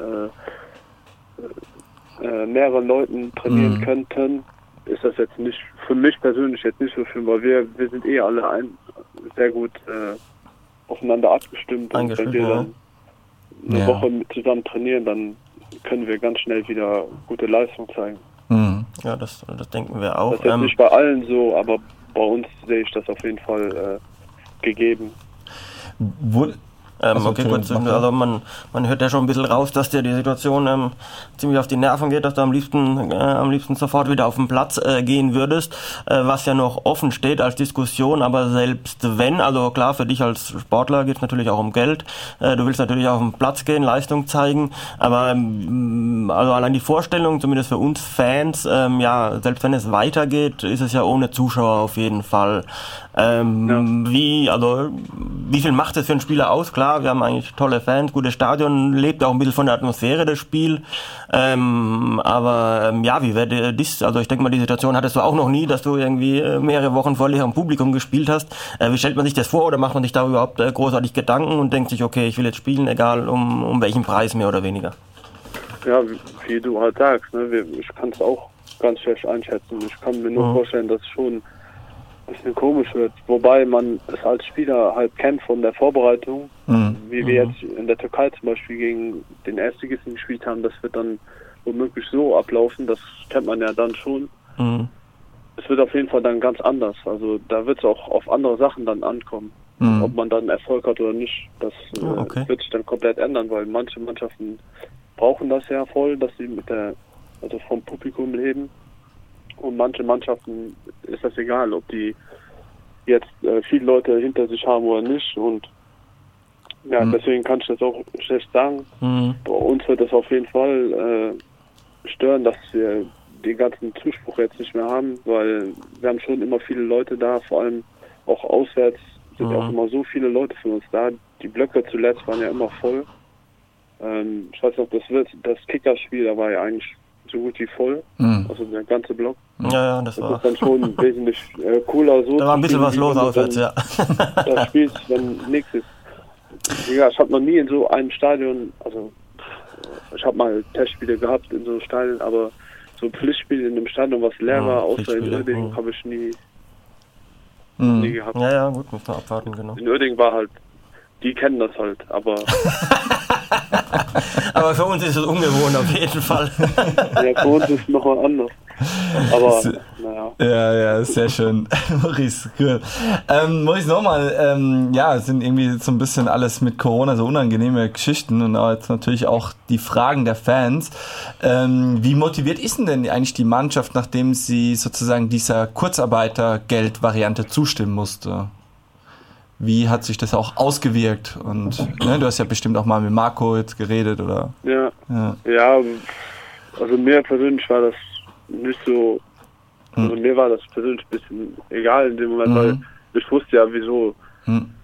S1: äh, äh, mehreren Leuten trainieren
S4: Mhm.
S1: könnten, ist das jetzt nicht, für mich persönlich jetzt nicht so schlimm, weil wir, wir sind eh alle ein, sehr gut äh, aufeinander abgestimmt und
S6: Eingespielt,
S1: wenn wir
S6: ja.
S1: dann eine
S4: Ja.
S1: Woche mit zusammen trainieren, dann können wir ganz schnell wieder gute Leistung zeigen.
S4: Mhm.
S6: Ja, das, das denken wir
S1: Das
S6: auch.
S1: ist jetzt
S6: Ähm,
S1: nicht bei allen so, aber bei uns sehe ich das auf jeden Fall äh, gegeben.
S4: Wurde,
S6: Ähm,
S4: Also,
S6: okay,
S4: Entschuldigung,
S6: kurz,
S4: mach
S6: also man, man hört ja schon ein bisschen raus, dass dir die Situation ähm, ziemlich auf die Nerven geht, dass du am liebsten äh, am liebsten sofort wieder auf den Platz äh, gehen würdest, äh, was ja noch offen steht als Diskussion, aber selbst wenn, also klar, für dich als Sportler geht es natürlich auch um Geld, äh, du willst natürlich auf den Platz gehen, Leistung zeigen, aber ähm, also allein die Vorstellung, zumindest für uns Fans, ähm, ja, selbst wenn es weitergeht, ist es ja ohne Zuschauer auf jeden Fall. Ähm, Wie, also, wie viel macht es für einen Spieler aus? Klar, wir haben eigentlich tolle Fans, gutes Stadion, lebt auch ein bisschen von der Atmosphäre des Spiels. Ähm, aber ähm, ja, wie wäre das? Also ich denke mal, die Situation hattest du auch noch nie, dass du irgendwie äh, mehrere Wochen vor leerem Publikum gespielt hast. Äh, wie stellt man sich das vor oder macht man sich da überhaupt äh, großartig Gedanken und denkt sich, okay, ich will jetzt spielen, egal um, um welchen Preis mehr oder weniger?
S1: Ja, wie, wie du halt sagst, ne, wir, ich kann es auch ganz schlecht einschätzen. Ich kann mir nur
S6: Mhm.
S1: vorstellen, dass es schon ein bisschen komisch wird. Wobei man es als Spieler halt kennt von der Vorbereitung,
S4: Mhm.
S1: wie wir jetzt in der Türkei zum Beispiel gegen den Erstligisten gespielt haben. Das wird dann womöglich so ablaufen, das kennt man ja dann schon.
S6: Mhm.
S1: Es wird auf jeden Fall dann ganz anders. Also da wird es auch auf andere Sachen dann ankommen.
S4: Mhm.
S1: Ob man dann Erfolg hat oder nicht, das äh,
S6: Ah, okay.
S1: wird sich dann komplett ändern, weil manche Mannschaften brauchen das ja voll, dass sie mit der, also vom Publikum leben. Und manche Mannschaften ist das egal, ob die jetzt äh, viele Leute hinter sich haben oder nicht. Und ja,
S4: Mhm.
S1: deswegen kann ich das auch schlecht sagen.
S6: Mhm.
S1: Bei uns wird es auf jeden Fall äh, stören, dass wir den ganzen Zuspruch jetzt nicht mehr haben, weil wir haben schon immer viele Leute da, vor allem auch auswärts sind
S6: Mhm.
S1: auch immer so viele Leute für uns da. Die Blöcke zuletzt waren ja immer voll. Ähm, ich weiß noch, das wird das Kickerspiel, da war ja eigentlich so gut wie voll,
S4: Mhm.
S1: also der ganze Block.
S6: Ja, ja, das
S1: Das
S6: war.
S1: ist dann schon wesentlich äh, cooler so.
S6: Da war ein
S1: zu
S6: bisschen
S1: spielen,
S6: was
S1: wie
S6: los
S1: wenn du
S6: auswärts, ja.
S1: dann Da spielst, wenn nichts ist. Ja, ich habe noch nie in so einem Stadion, also ich habe mal Testspiele gehabt in so Stadien, aber so ein Pflichtspiel in einem Stadion, was leer
S6: Ja,
S1: war, außer in
S6: Pflichtspiele,
S1: Uerdingen,
S6: mhm.
S1: habe ich nie,
S4: Mhm.
S1: nie gehabt.
S6: Ja, ja, gut, muss man abwarten, genau.
S1: In Uerdingen war halt, die kennen das halt, aber
S6: Aber für uns ist es ungewohnt auf jeden Fall.
S1: ja, für uns ist es noch mal anders. Aber, naja.
S4: Ja, ja, sehr schön. Maurice, cool. Ähm, Maurice, nochmal, ähm, ja, es sind irgendwie so ein bisschen alles mit Corona so unangenehme Geschichten und auch jetzt natürlich auch die Fragen der Fans. Ähm, wie motiviert ist denn, denn eigentlich die Mannschaft, nachdem sie sozusagen dieser Kurzarbeitergeld-Variante zustimmen musste? Wie hat sich das auch ausgewirkt? Und ne, du hast ja bestimmt auch mal mit Marco jetzt geredet, oder?
S1: Ja,
S4: Ja.
S1: ja, also mir persönlich war das nicht so, also mir war das persönlich ein bisschen egal in dem Moment,
S4: Mhm.
S1: weil ich wusste ja, wieso
S4: Hm.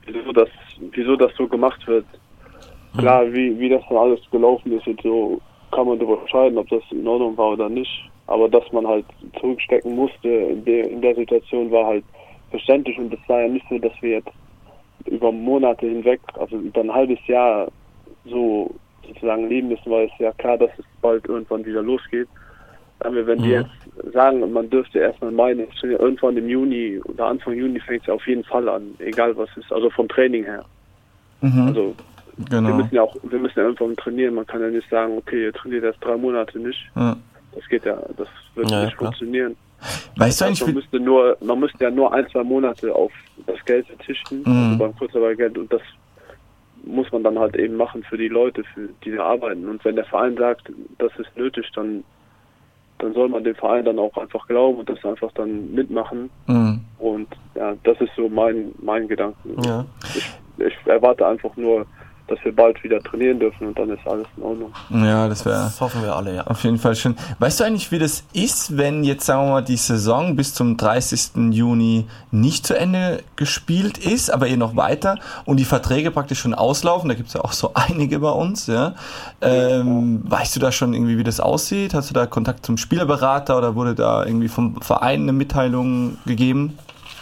S1: wieso das, wieso das so gemacht wird. Klar, wie, wie das dann alles gelaufen ist und so, kann man darüber entscheiden, ob das in Ordnung war oder nicht. Aber dass man halt zurückstecken musste in der, in der Situation, war halt verständlich. Und das war ja nicht so, dass wir jetzt über Monate hinweg, also über ein halbes Jahr so sozusagen leben müssen, weil es ja klar, dass es bald irgendwann wieder losgeht. Aber wenn die
S6: Mhm.
S1: jetzt sagen, man dürfte erstmal meinen, irgendwann im Juni oder Anfang Juni fängt es ja auf jeden Fall an, egal was ist, also vom Training her.
S4: Mhm.
S1: Also
S4: Genau.
S1: wir müssen ja auch, wir müssen ja irgendwann trainieren. Man kann ja nicht sagen, okay, ihr trainiert erst drei Monate nicht.
S4: Ja.
S1: Das geht ja, das wird
S6: Ja,
S1: nicht
S6: klar.
S1: funktionieren.
S4: Weißt du eigentlich,
S1: Man
S4: wie,
S1: müsste nur, man müsste ja nur ein, zwei Monate auf das Geld verzichten,
S4: Mhm.
S1: also beim Kurzarbeitergeld, und das muss man dann halt eben machen für die Leute, für die da arbeiten. Und wenn der Verein sagt, das ist nötig, dann dann soll man dem Verein dann auch einfach glauben und das einfach dann mitmachen.
S4: Mhm.
S1: Und ja, das ist so mein mein Gedanke.
S6: Ja.
S1: Ich, ich erwarte einfach nur, dass wir bald wieder trainieren dürfen und dann ist alles in Ordnung.
S4: ja, das wäre
S6: Das hoffen wir alle, ja.
S4: auf jeden Fall schön. Weißt du eigentlich, wie das ist, wenn jetzt, sagen wir mal, die Saison bis zum dreißigsten Juni nicht zu Ende gespielt ist, aber ihr noch weiter und die Verträge praktisch schon auslaufen? Da gibt es ja auch so einige bei uns, ja. Ähm, weißt du da schon irgendwie, wie das aussieht? Hast du da Kontakt zum Spielerberater oder wurde da irgendwie vom Verein eine Mitteilung gegeben?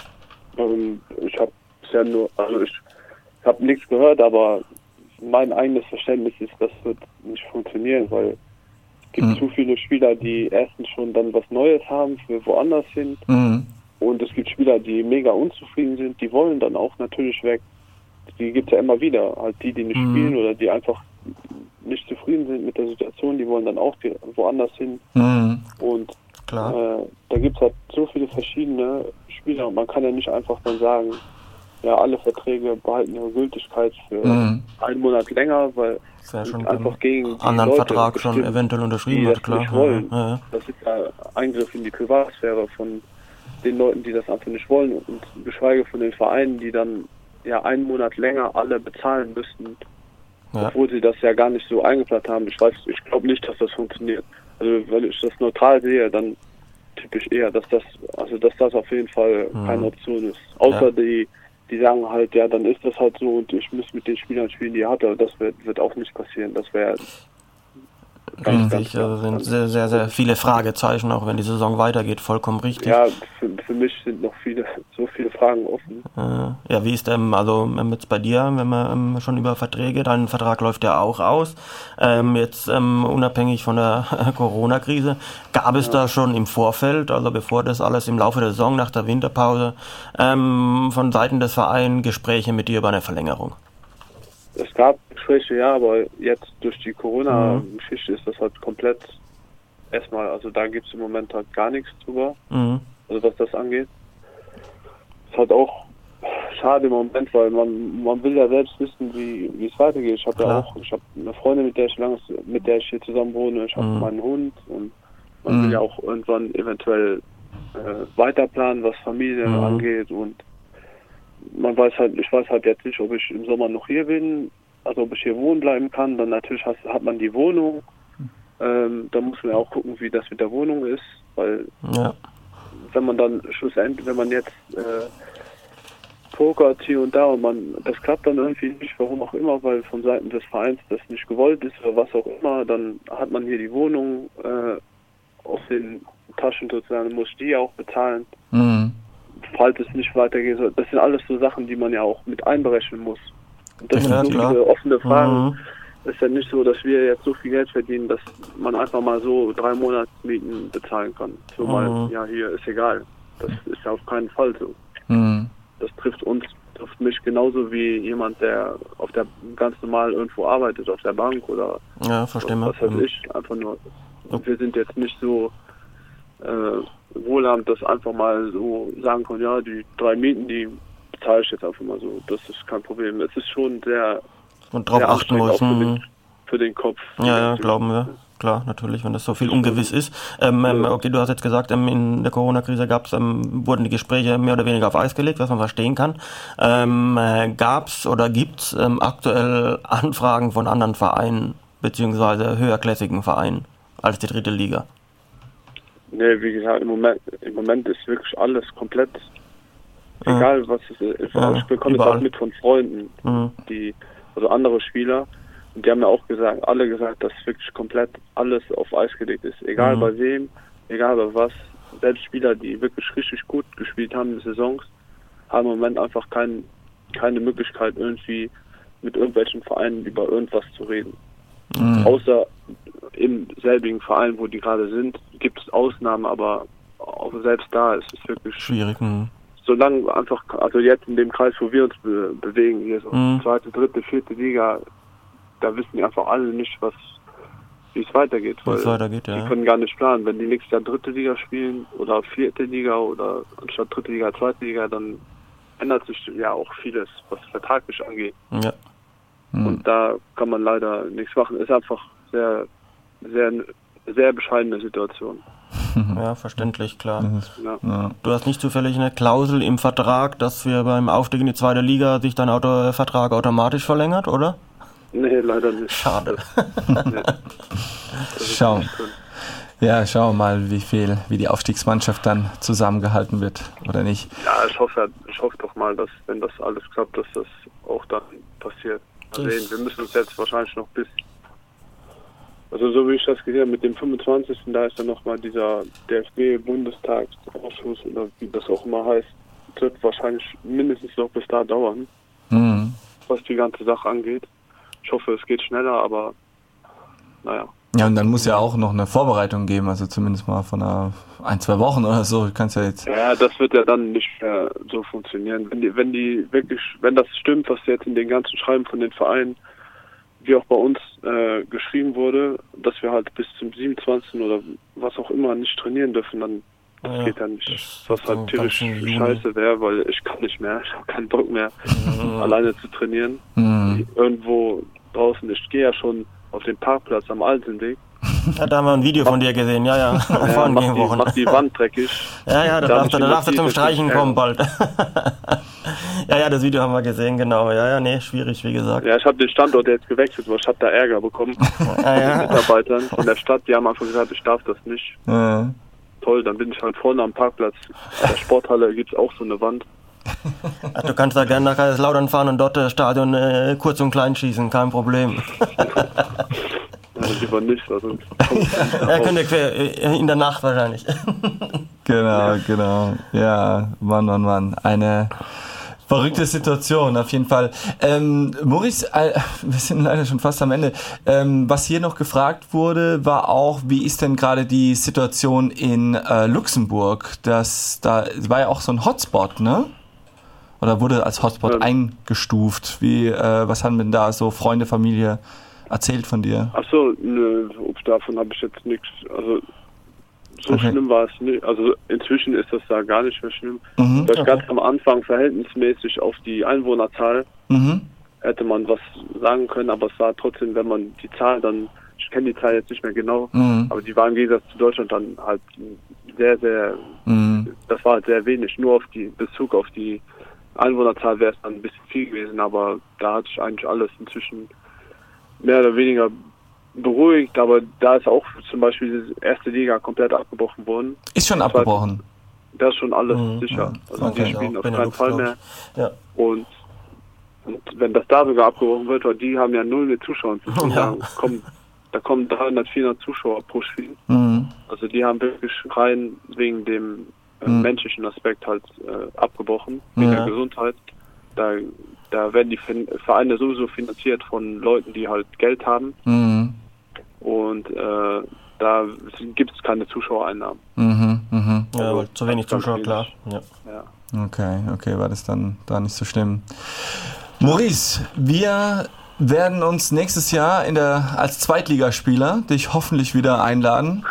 S1: Ähm, ich habe bisher nur, also ich habe nichts gehört, aber mein eigenes Verständnis ist, das wird nicht funktionieren, weil es gibt
S4: Mhm.
S1: zu viele Spieler, die erstens schon dann was Neues haben, für woanders sind,
S4: Mhm.
S1: und es gibt Spieler, die mega unzufrieden sind, die wollen dann auch natürlich weg. Die gibt es ja immer wieder, halt die, die nicht
S6: Mhm.
S1: spielen oder die einfach nicht zufrieden sind mit der Situation, die wollen dann auch die, woanders hin,
S4: Mhm.
S1: und
S6: Klar.
S1: äh, da gibt es halt so viele verschiedene Spieler und man kann ja nicht einfach dann sagen, ja, alle Verträge behalten ihre Gültigkeit für
S4: Mhm.
S1: einen Monat länger, weil
S6: Das wäre schon
S1: einfach
S6: den
S1: gegen die
S6: anderen
S1: Leute
S6: Vertrag schon
S1: bestimmt,
S6: eventuell
S1: die
S6: unterschrieben
S1: das
S6: hat, klar.
S1: nicht wollen.
S6: Ja, ja.
S1: Das ist ja Eingriff in die Privatsphäre von den Leuten, die das einfach nicht wollen, und geschweige von den Vereinen, die dann ja einen Monat länger alle bezahlen müssten,
S6: Ja.
S1: obwohl sie das ja gar nicht so eingeplant haben. Ich weiß, ich glaube nicht, dass das funktioniert. Also wenn ich das neutral sehe, dann typisch eher, dass das, also dass das auf jeden Fall
S6: Mhm.
S1: keine Option ist. Außer
S6: Ja.
S1: die, die sagen halt, ja, dann ist das halt so und ich muss mit den Spielern spielen, die ihr habt, aber das wird, wird auch nicht passieren. Das wäre ganz, ganz
S6: Richtig,
S1: klar.
S6: also sind sehr, sehr, sehr viele Fragezeichen, auch wenn die Saison weitergeht, vollkommen richtig.
S1: Ja, für, für mich sind noch viele, so viele Fragen offen.
S6: Äh, ja, wie ist ähm, also ähm, jetzt bei dir, wenn wir ähm, schon über Verträge, dein Vertrag läuft ja auch aus, ähm, jetzt ähm, unabhängig von der Corona-Krise, gab es da schon im Vorfeld, also bevor das alles im Laufe der Saison, nach der Winterpause, ähm, von Seiten des Vereins Gespräche mit dir über eine Verlängerung?
S1: Es gab Gespräche, ja, aber jetzt durch die Corona-Geschichte ist das halt komplett erstmal, also da gibt es im Moment halt gar nichts drüber,
S6: Mhm.
S1: also was das angeht. Ist halt auch schade im Moment, weil man man will ja selbst wissen, wie wie es weitergeht. Ich habe ja
S6: Klar.
S1: auch, ich habe eine Freundin, mit der ich lange, mit der ich hier zusammen wohne, ich habe
S6: Mhm.
S1: meinen Hund, und man
S4: Mhm.
S1: will ja auch irgendwann eventuell äh, weiterplanen, was Familie
S6: Mhm.
S1: angeht, und man weiß halt, ich weiß halt jetzt nicht, ob ich im Sommer noch hier bin, also ob ich hier wohnen bleiben kann. Dann natürlich hat, hat man die Wohnung. Ähm, da muss man ja auch gucken, wie das mit der Wohnung ist, weil
S6: Ja.
S1: wenn man dann schlussendlich, wenn man jetzt äh, pokert hier und da und man, das klappt dann irgendwie nicht, warum auch immer, weil von Seiten des Vereins das nicht gewollt ist oder was auch immer, dann hat man hier die Wohnung äh, aus den Taschen sozusagen, muss die auch bezahlen,
S4: Mhm.
S1: falls es nicht weitergehen soll. Das sind alles so Sachen, die man ja auch mit einberechnen muss. Und das
S6: Ja,
S1: sind so
S6: klar.
S1: viele offene Fragen.
S6: Mhm.
S1: Es ist ja nicht so, dass wir jetzt so viel Geld verdienen, dass man einfach mal so drei Monatsmieten bezahlen kann. So
S6: Mhm.
S1: mal, ja, hier ist egal. Das ist ja auf keinen Fall so.
S4: Mhm.
S1: Das trifft uns, trifft mich genauso wie jemand, der auf der ganz normal irgendwo arbeitet, auf der Bank oder
S6: Ja, verstehen wir.
S1: was weiß
S6: Ähm,
S1: ich. Einfach nur. Und wir sind jetzt nicht so äh, wohlhabend, dass einfach mal so sagen können, ja, die drei Mieten, die bezahle ich jetzt einfach mal so. Das ist kein Problem. Es ist schon sehr,
S6: Und drauf
S1: sehr
S6: achten
S1: anstrengend
S6: muss.
S1: auch für
S6: Mhm.
S1: den, für den Kopf.
S6: Ja, ja, glauben wir. Klar, natürlich, wenn das so viel ungewiss ist. Ähm, ähm, okay, du hast jetzt gesagt, ähm, in der Corona-Krise gab's, ähm, wurden die Gespräche mehr oder weniger auf Eis gelegt, was man verstehen kann. Ähm, äh, gab's oder gibt's ähm, aktuell Anfragen von anderen Vereinen, beziehungsweise höherklassigen Vereinen als die dritte Liga?
S1: Nee, wie gesagt, im Moment, im Moment ist wirklich alles komplett
S6: Ja.
S1: Egal was es ist.
S6: Ja,
S1: ich bekomme es
S6: überall.
S1: auch mit von Freunden,
S6: Mhm.
S1: die, also andere Spieler. Und die haben mir auch gesagt, alle gesagt, dass wirklich komplett alles auf Eis gelegt ist. Egal
S6: Mhm.
S1: bei wem, egal bei was. Selbst Spieler, die wirklich richtig gut gespielt haben in Saisons, haben im Moment einfach kein, keine Möglichkeit, irgendwie mit irgendwelchen Vereinen über irgendwas zu reden.
S4: Mhm.
S1: Außer im selbigen Verein, wo die gerade sind, gibt es Ausnahmen, aber auch selbst da ist es wirklich
S6: Schwierig. Mhm.
S1: solange einfach, also jetzt in dem Kreis, wo wir uns be bewegen, hier so
S6: Mhm.
S1: zweite, dritte, vierte Liga, da wissen die einfach alle nicht, was, wie es weitergeht.
S6: Wie es
S1: weil
S6: weitergeht, ja.
S1: Die können gar nicht planen. Wenn die nächstes Jahr dritte Liga spielen oder vierte Liga oder anstatt dritte Liga, zweite Liga, dann ändert sich ja auch vieles, was vertraglich angeht.
S6: Ja.
S1: Und da kann man leider nichts machen. Ist einfach sehr, sehr, sehr bescheidene Situation.
S6: Ja, verständlich, klar.
S1: Ja.
S4: Ja.
S6: Du hast nicht zufällig eine Klausel im Vertrag, dass wir beim Aufstieg in die zweite Liga sich dein Auto Vertrag automatisch verlängert, oder?
S1: Nee, leider nicht.
S6: Schade.
S1: Nee. Das ist
S4: Schau.
S1: nicht drin.
S4: Ja, schauen wir mal, wie viel, wie die Aufstiegsmannschaft dann zusammengehalten wird oder nicht.
S1: Ja, ich hoffe, ich hoffe doch mal, dass, wenn das alles klappt, dass das auch dann passiert. Mal
S6: Das-
S1: sehen. Wir müssen uns jetzt wahrscheinlich noch bis, also so wie ich das gesehen habe, mit dem fünfundzwanzigsten da ist dann nochmal dieser D F B-Bundestagsausschuss oder wie das auch immer heißt, wird wahrscheinlich mindestens noch bis da dauern,
S4: Mhm.
S1: was die ganze Sache angeht. Ich hoffe, es geht schneller, aber naja.
S4: Ja, und dann muss ja auch noch eine Vorbereitung geben, also zumindest mal von einer, ein, zwei Wochen oder so. Du kannst ja jetzt.
S1: Ja, das wird ja dann nicht mehr so funktionieren. Wenn die, wenn die wirklich, wenn das stimmt, was jetzt in den ganzen Schreiben von den Vereinen, wie auch bei uns äh, geschrieben wurde, dass wir halt bis zum siebenundzwanzigsten oder was auch immer nicht trainieren dürfen, dann das
S6: Ja,
S1: geht dann nicht.
S6: das
S1: Was
S6: wird
S1: halt
S6: dann
S1: tierisch
S6: ganz im Juni.
S1: scheiße wäre, weil ich kann nicht mehr, ich habe keinen Bock mehr, alleine zu trainieren.
S4: Mhm.
S1: Irgendwo draußen, ich gehe ja schon auf den Parkplatz am Altenweg.
S6: Ja, da haben wir ein Video von dir gesehen, ja, ja, vor
S1: Ja, mach,
S6: einigen
S1: die,
S6: Wochen.
S1: mach die Wand dreckig.
S6: Ja, ja, da
S1: Da hab
S6: darfst
S1: ich
S6: du, da
S1: immer
S6: darfst du zum
S1: viel
S6: Streichen
S1: Ärger.
S6: kommen bald. Ja, ja, das Video haben wir gesehen, genau. Ja, ja, nee, schwierig, wie gesagt.
S1: Ja, ich habe den Standort jetzt gewechselt, weil ich habe da Ärger bekommen
S6: Ja,
S1: von
S6: ja.
S1: Mitarbeitern von der Stadt. Die haben einfach gesagt, ich darf das nicht.
S4: Ja.
S1: Toll, dann bin ich halt vorne am Parkplatz. In der Sporthalle gibt's auch so eine Wand.
S6: Ach, du kannst da gerne nach Kaiserslautern fahren und dort das Stadion äh, kurz und klein schießen, kein Problem.
S1: Ja, lieber nicht, also sonst komm ich nicht nach
S6: Ja,
S1: Hause.
S6: könnt ihr quer, äh, in der Nacht wahrscheinlich.
S4: Genau, genau. Ja, Mann, Mann, Mann. Eine verrückte Situation, auf jeden Fall. Ähm, Maurice, äh, wir sind leider schon fast am Ende. Ähm, was hier noch gefragt wurde, war auch, wie ist denn gerade die Situation in äh, Luxemburg? Das, da war ja auch so ein Hotspot, ne? Oder wurde als Hotspot
S1: Ähm.
S4: eingestuft? Wie, äh, was haben denn da so Freunde, Familie erzählt von dir?
S1: Ach so, nö, davon habe ich jetzt nichts. Also so
S4: Okay.
S1: schlimm war es nicht. Also inzwischen ist das da gar nicht mehr schlimm.
S4: Mhm.
S1: Das ganz am Anfang verhältnismäßig auf die Einwohnerzahl
S4: Mhm.
S1: hätte man was sagen können, aber es war trotzdem, wenn man die Zahl dann, ich kenne die Zahl jetzt nicht mehr genau,
S4: Mhm.
S1: aber die war im Gegensatz zu Deutschland dann halt sehr, sehr,
S4: Mhm.
S1: das war halt sehr wenig. Nur auf die Bezug auf die Einwohnerzahl wäre es dann ein bisschen viel gewesen, aber da hat sich eigentlich alles inzwischen mehr oder weniger beruhigt, aber da ist auch zum Beispiel die erste Liga komplett abgebrochen worden.
S4: Ist schon abgebrochen.
S1: Da ist schon alles
S6: Mhm.
S1: sicher. Also
S4: Okay.
S1: die spielen auf
S6: Benelux,
S1: keinen Fall
S6: glaub
S1: mehr.
S6: ich. Ja.
S1: Und, und wenn das da sogar abgebrochen wird, weil die haben ja null mit Zuschauern zu tun,
S6: Ja.
S1: da kommen, da kommen dreihundert, vierhundert Zuschauer pro Spiel.
S4: Mhm.
S1: Also die haben wirklich rein wegen dem äh,
S4: Mhm.
S1: menschlichen Aspekt halt äh, abgebrochen, wegen
S6: Ja.
S1: der Gesundheit. Da, da werden die Fin- Vereine sowieso finanziert von Leuten, die halt Geld haben.
S4: Mhm.
S1: Und äh, da gibt es keine Zuschauereinnahmen.
S4: Mhm. Mhm.
S6: Ja,
S1: Also,
S6: weil zu wenig
S1: ganz
S6: Zuschauer,
S1: wenig.
S6: klar. Ja.
S1: Ja.
S4: Okay, okay, war das dann da nicht so schlimm. Maurice, wir werden uns nächstes Jahr in der als Zweitligaspieler dich hoffentlich wieder einladen.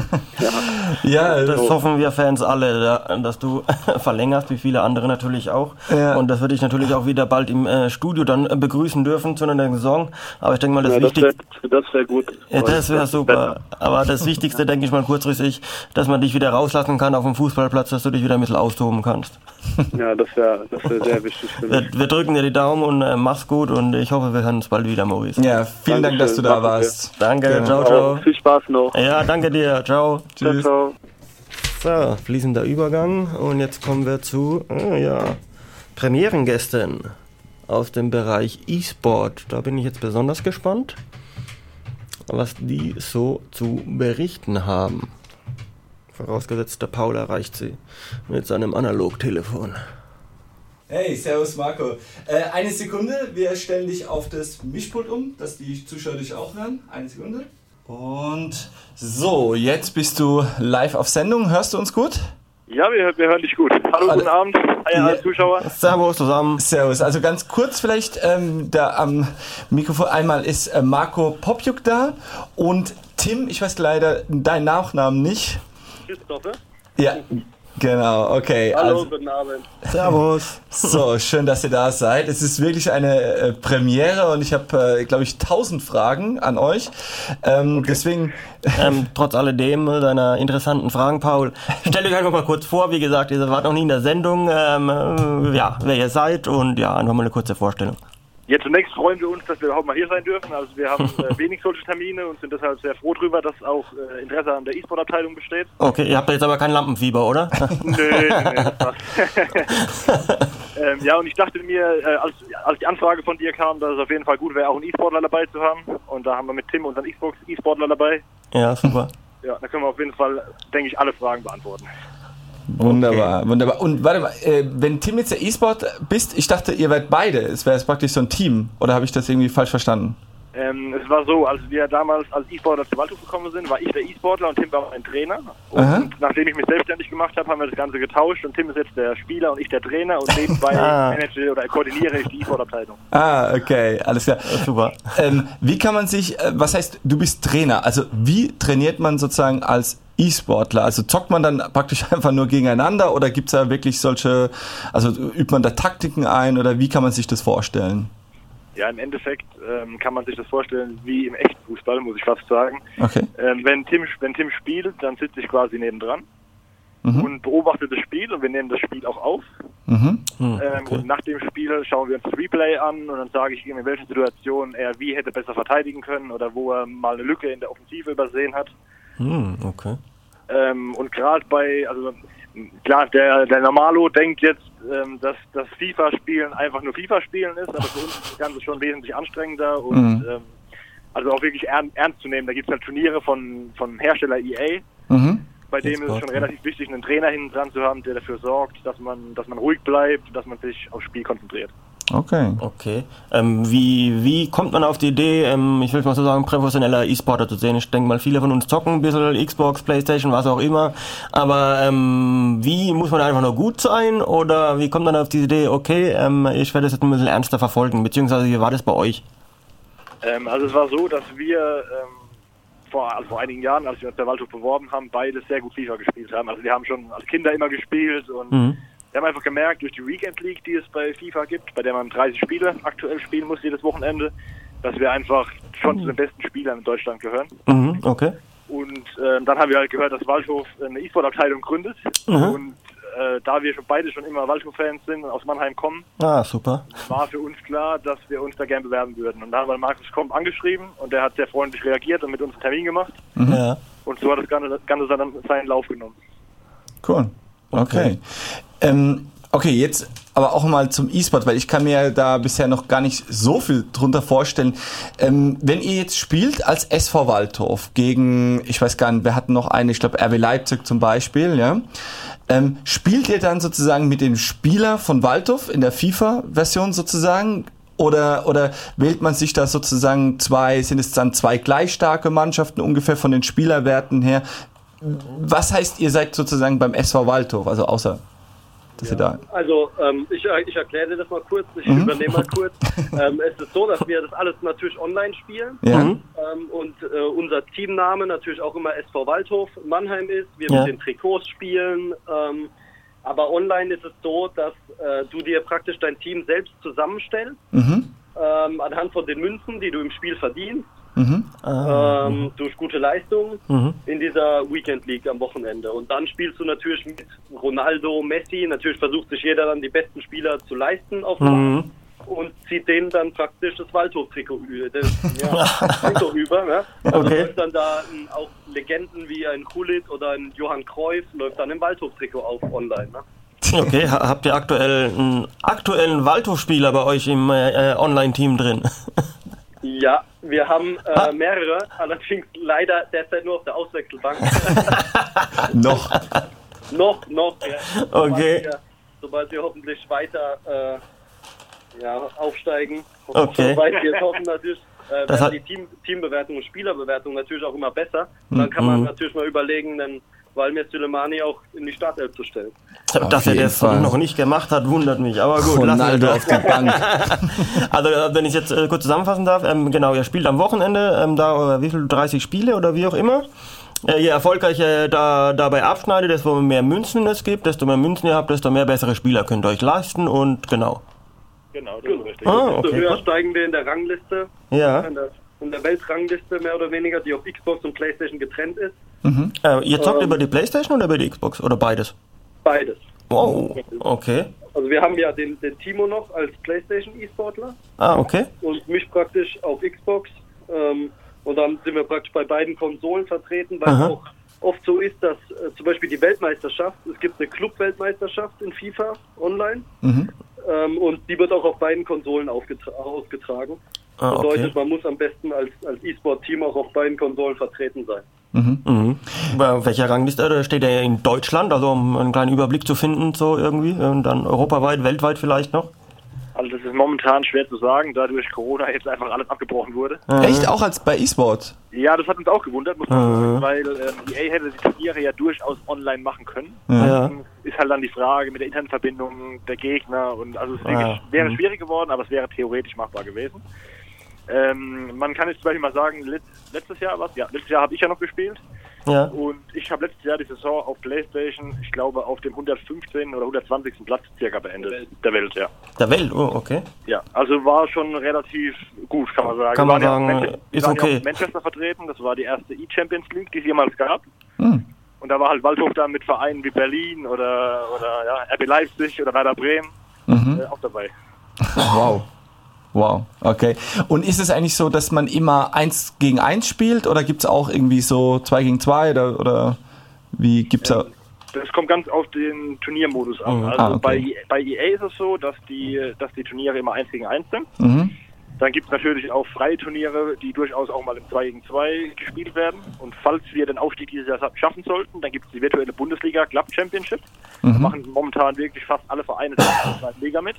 S4: Ja,
S6: Das
S1: So.
S6: hoffen wir Fans alle, da- dass du verlängerst, wie viele andere natürlich auch.
S4: Ja.
S6: Und das würde ich natürlich auch wieder bald im äh, Studio dann äh, begrüßen dürfen zu einer Saison. Aber ich denke mal, das
S1: Ja, das
S6: Wichtigste...
S1: wäre das wär gut.
S6: Ja,
S1: Weil
S6: das wäre
S1: ist
S6: super.
S1: besser.
S6: Aber das Wichtigste, denke ich mal kurzfristig, dass man dich wieder rauslassen kann auf dem Fußballplatz, dass du dich wieder ein bisschen austoben kannst.
S1: Ja, das wäre das wär sehr wichtig für mich.
S6: Wir, wir drücken dir die Daumen und äh, mach's gut und ich hoffe, wir hören uns bald wieder, Maurice.
S4: ja, vielen Dank, dass du da
S1: Dankeschön,
S4: warst.
S6: Danke,
S4: Genau.
S6: ciao,
S1: Auch
S6: ciao.
S1: viel Spaß noch.
S6: Ja, danke dir, ciao.
S1: Ciao, ciao.
S6: So, fließender Übergang und jetzt kommen wir zu, oh ja, Premierengästen aus dem Bereich E-Sport. Da bin ich jetzt besonders gespannt, was die so zu berichten haben. Vorausgesetzt, der Paul erreicht sie mit seinem Analogtelefon.
S4: Hey, servus Marco. Äh, eine Sekunde, wir stellen dich auf das Mischpult um, dass die Zuschauer dich auch hören. Eine Sekunde. Und so, jetzt bist du live auf Sendung. Hörst du uns gut?
S1: Ja, wir, wir hören dich gut. Hallo,
S4: Alle,
S1: guten Abend. Hi, alle Zuschauer.
S6: Servus zusammen.
S4: Servus. Also ganz kurz vielleicht, ähm, da am Mikrofon einmal ist äh, Marco Popjuk da und Tim, ich weiß leider deinen Nachnamen nicht.
S1: Christopher.
S4: Ja. Genau, okay.
S1: Hallo,
S4: also,
S1: guten Abend.
S6: Servus.
S4: So, schön, dass ihr da seid. Es ist wirklich eine äh, Premiere und ich habe, äh, glaube ich, tausend Fragen an euch. Ähm, okay. Deswegen...
S6: Ähm, trotz alledem deiner interessanten Fragen, Paul, stellt euch einfach mal kurz vor. Wie gesagt, ihr wart noch nie in der Sendung. Ähm, äh, ja, wer ihr seid und ja, einfach mal eine kurze Vorstellung.
S1: Ja, zunächst freuen wir uns, dass wir überhaupt mal hier sein dürfen. Also wir haben äh, wenig solche Termine und sind deshalb sehr froh drüber, dass auch äh, Interesse an der E-Sport-Abteilung besteht.
S6: Okay, ihr habt jetzt aber kein Lampenfieber, oder?
S1: Nö, nee, das passt. ähm, ja, und ich dachte mir, äh, als, als die Anfrage von dir kam, dass es auf jeden Fall gut wäre, auch einen E-Sportler dabei zu haben. Und da haben wir mit Tim unseren Xbox E-Sportler dabei.
S6: Ja, super.
S1: Ja, da können wir auf jeden Fall, denke ich, alle Fragen beantworten.
S4: Wunderbar, okay. Wunderbar. Und warte mal, äh, wenn Tim jetzt der E-Sport bist, ich dachte, ihr werdet beide. Es wäre jetzt praktisch so ein Team. Oder habe ich das irgendwie falsch verstanden?
S1: Ähm, es war so, als wir damals als E-Sportler zu Waldhof gekommen sind, war ich der E-Sportler und Tim war mein Trainer. Und
S4: Aha.
S1: nachdem ich mich selbstständig gemacht habe, haben wir das Ganze getauscht und Tim ist jetzt der Spieler und ich der Trainer und nebenbei
S6: ah.
S1: manage oder koordiniere ich die E-Sport-Abteilung.
S4: Ah, okay, alles klar.
S6: Super.
S4: Ähm, wie kann man sich, äh, was heißt, du bist Trainer, also wie trainiert man sozusagen als E-Sportler? Also zockt man dann praktisch einfach nur gegeneinander oder gibt es da wirklich solche, also übt man da Taktiken ein oder wie kann man sich das vorstellen?
S1: Ja, im Endeffekt ähm, kann man sich das vorstellen wie im echten Fußball, muss ich fast sagen.
S4: Okay.
S1: Ähm, wenn Tim, wenn Tim spielt, dann sitze ich quasi nebendran mhm. und beobachte das Spiel und wir nehmen das Spiel auch auf.
S4: Mhm.
S1: Mhm,
S6: okay.
S1: ähm, und nach dem Spiel schauen wir uns das Replay an und dann sage ich ihm, in welchen Situationen er wie hätte besser verteidigen können oder wo er mal eine Lücke in der Offensive übersehen hat.
S6: Hm, okay.
S1: Ähm, und gerade bei, also klar, der, der Normalo denkt jetzt, ähm, dass das FIFA-Spielen einfach nur FIFA-Spielen ist, aber für uns ist das Ganze schon wesentlich anstrengender und mhm. ähm, also auch wirklich ernst, ernst zu nehmen. Da gibt es halt Turniere von, von Hersteller E A,
S4: mhm.
S1: bei dem ist es schon relativ wichtig, einen Trainer hinten dran zu haben, der dafür sorgt, dass man, dass man ruhig bleibt, dass man sich aufs Spiel konzentriert.
S4: Okay.
S6: Okay. Ähm, wie, wie kommt man auf die Idee, ähm, ich will mal so sagen, professioneller E-Sportler zu sehen? Ich denke mal, viele von uns zocken ein bisschen, Xbox, Playstation, was auch immer. Aber ähm, wie muss man einfach nur gut sein? Oder wie kommt man auf die Idee, okay, ähm, ich werde das jetzt ein bisschen ernster verfolgen? Beziehungsweise, wie war das bei euch?
S1: Ähm, also es war so, dass wir ähm, vor, also vor einigen Jahren, als wir uns bei Waldhof beworben haben, beide sehr gut FIFA gespielt haben. Also wir haben schon als Kinder immer gespielt und
S6: Mhm.
S1: wir haben einfach gemerkt, durch die Weekend League, die es bei FIFA gibt, bei der man dreißig Spiele aktuell spielen muss jedes Wochenende, dass wir einfach schon zu den besten Spielern in Deutschland gehören.
S6: Mhm, okay.
S1: Und äh, dann haben wir halt gehört, dass Waldhof eine E-Sport-Abteilung gründet.
S6: Mhm.
S1: Und äh, da wir schon beide schon immer Waldhof-Fans sind und aus Mannheim kommen,
S6: Ah, super.
S1: war für uns klar, dass wir uns da gern bewerben würden. Und da haben wir Markus Komp angeschrieben und der hat sehr freundlich reagiert und mit uns einen Termin gemacht.
S6: Mhm. Ja.
S1: Und so hat das Ganze, das Ganze dann seinen Lauf genommen.
S4: Cool. Okay. Okay. Ähm, okay, jetzt aber auch mal zum E-Sport, weil ich kann mir da bisher noch gar nicht so viel drunter vorstellen. Ähm, wenn ihr jetzt spielt als S V Waldhof gegen, ich weiß gar nicht, wir hatten noch eine, ich glaube R W Leipzig zum Beispiel, ja. Ähm, spielt ihr dann sozusagen mit dem Spieler von Waldhof in der FIFA-Version sozusagen? Oder, oder wählt man sich da sozusagen zwei, sind es dann zwei gleich starke Mannschaften ungefähr von den Spielerwerten her? Was heißt, ihr seid sozusagen beim S V Waldhof, also außer, dass ihr da...
S7: Also ähm, ich, ich erkläre dir das mal kurz, ich mhm. übernehme mal kurz. ähm, es ist so, dass wir das alles natürlich online spielen
S4: Ja.
S7: ähm, und äh, unser Teamname natürlich auch immer S V Waldhof Mannheim ist. Wir
S6: Ja.
S7: mit den Trikots spielen, ähm, aber online ist es so, dass äh, du dir praktisch dein Team selbst zusammenstellst,
S4: Mhm.
S7: ähm, anhand von den Münzen, die du im Spiel verdienst.
S4: Mhm.
S6: Ah,
S7: Ähm, durch gute Leistung
S6: Mhm.
S7: in dieser Weekend League am Wochenende. Und dann spielst du natürlich mit Ronaldo, Messi. Natürlich versucht sich jeder dann die besten Spieler zu leisten auf dem
S6: Mhm.
S7: Markt und zieht denen dann praktisch das Waldhof-Trikot über. Das, ja, Trikot über ne? Also
S6: Okay.
S7: läuft dann da ein, auch Legenden wie ein Hulit oder ein Johann Cruyff läuft dann im Waldhof-Trikot auf online. Ne?
S6: Okay, ha- habt ihr aktuell einen aktuellen Waldhof-Spieler bei euch im äh, Online-Team drin?
S7: Ja, wir haben äh,
S6: Ah.
S7: mehrere, allerdings leider derzeit nur auf der Auswechselbank.
S4: Noch.
S7: noch, noch. Ja. Sobald
S6: Okay.
S7: wir, sobald wir hoffentlich weiter äh, ja, aufsteigen,
S6: Okay.
S7: soweit wir es hoffen natürlich, äh,
S6: Das
S7: werden
S6: hat-
S7: die Team, Teambewertung und Spielerbewertung natürlich auch immer besser. Und dann kann man
S6: Mhm.
S7: natürlich mal überlegen, dann Walmir Süleimani auch in die Startelf zu stellen.
S6: Dass er
S4: jeden
S6: das
S4: Fall.
S6: noch nicht gemacht hat, wundert mich. Aber gut, lassen wir
S4: Ronaldo
S6: das.
S4: auf die Bank.
S6: Also äh, wenn ich jetzt äh, kurz zusammenfassen darf, ähm, genau, ihr spielt am Wochenende, ähm, da äh, wie viel, dreißig Spiele oder wie auch immer. Äh, je erfolgreicher ihr da, dabei abschneidet, desto mehr Münzen es gibt, desto mehr Münzen ihr habt, desto mehr bessere Spieler könnt ihr euch leisten und genau.
S8: Genau, das ist richtig.
S6: Ah,
S7: Desto
S6: okay.
S7: höher
S6: gut.
S7: steigen wir in der Rangliste,
S6: Ja.
S7: in der, in der Weltrangliste mehr oder weniger, die auf Xbox und PlayStation getrennt ist.
S6: Äh, ihr zockt
S7: Ähm.
S6: über die Playstation oder über die Xbox? Oder beides?
S7: Beides.
S6: Wow, okay.
S7: Also wir haben ja den, den Timo noch als PlayStation E-Sportler
S6: Ah, okay.
S7: und mich praktisch auf Xbox. Ähm, und dann sind wir praktisch bei beiden Konsolen vertreten, weil
S6: Aha.
S7: es auch oft so ist, dass äh, zum Beispiel die Weltmeisterschaft, es gibt eine Club-Weltmeisterschaft in FIFA online
S6: Mhm.
S7: ähm, und die wird auch auf beiden Konsolen aufgetra- ausgetragen.
S6: Ah, okay.
S7: Bedeutet, man muss am besten als, als E-Sport-Team auch auf beiden Konsolen vertreten sein.
S6: Mhm. Bei welcher Rangliste äh, steht er in Deutschland? Also um einen kleinen Überblick zu finden, so irgendwie. Und dann europaweit, weltweit vielleicht noch?
S8: Also das ist momentan schwer zu sagen, da durch Corona jetzt einfach alles abgebrochen wurde.
S4: Echt? Auch als bei E-Sport?
S8: Ja, das hat uns auch gewundert, muss man
S6: Mhm.
S8: sagen, weil ähm, E A hätte die Turniere ja durchaus online machen können.
S6: Ja.
S8: Ähm, Ist halt dann die Frage mit der Internetverbindung der Gegner und also es ist wirklich,
S6: Ah.
S8: wäre
S6: Mhm.
S8: schwierig geworden, aber es wäre theoretisch machbar gewesen. Ähm, man kann jetzt zum Beispiel mal sagen, let, letztes Jahr was? Ja, letztes Jahr habe ich ja noch gespielt.
S6: Ja.
S8: Und ich habe letztes Jahr die Saison auf PlayStation, ich glaube, auf dem hundertfünfzehnten oder hundertzwanzigsten Platz circa beendet. Der Welt, ja.
S6: Der Welt, oh, okay.
S8: Ja, also war schon relativ gut, kann man sagen.
S6: Kann
S8: Wir
S6: man
S8: waren ja
S6: sagen,
S8: auch Manchester- wir
S6: ist
S8: waren ja
S6: okay.
S8: auch Manchester vertreten, das war die erste E-Champions League, die es jemals gab.
S4: Hm.
S8: Und da war halt Waldhof dann mit Vereinen wie Berlin oder, oder ja, R B Leipzig oder Werder Bremen
S4: Mhm.
S8: äh, auch dabei.
S4: Wow. Wow, okay. Und ist es eigentlich so, dass man immer eins gegen eins spielt oder gibt es auch irgendwie so zwei gegen zwei oder, oder wie gibt's da?
S8: Das kommt ganz auf den Turniermodus an.
S6: Mhm.
S8: Also
S4: Ah, okay.
S8: bei, bei E A ist es so, dass die, dass die Turniere immer eins gegen eins sind.
S4: Mhm.
S8: Dann gibt es natürlich auch freie Turniere, die durchaus auch mal im zwei gegen zwei gespielt werden. Und falls wir den Aufstieg dieses Jahr schaffen sollten, dann gibt es die virtuelle Bundesliga Club Championship. Da
S4: Mhm.
S8: machen momentan wirklich fast alle Vereine der zweiten Liga mit.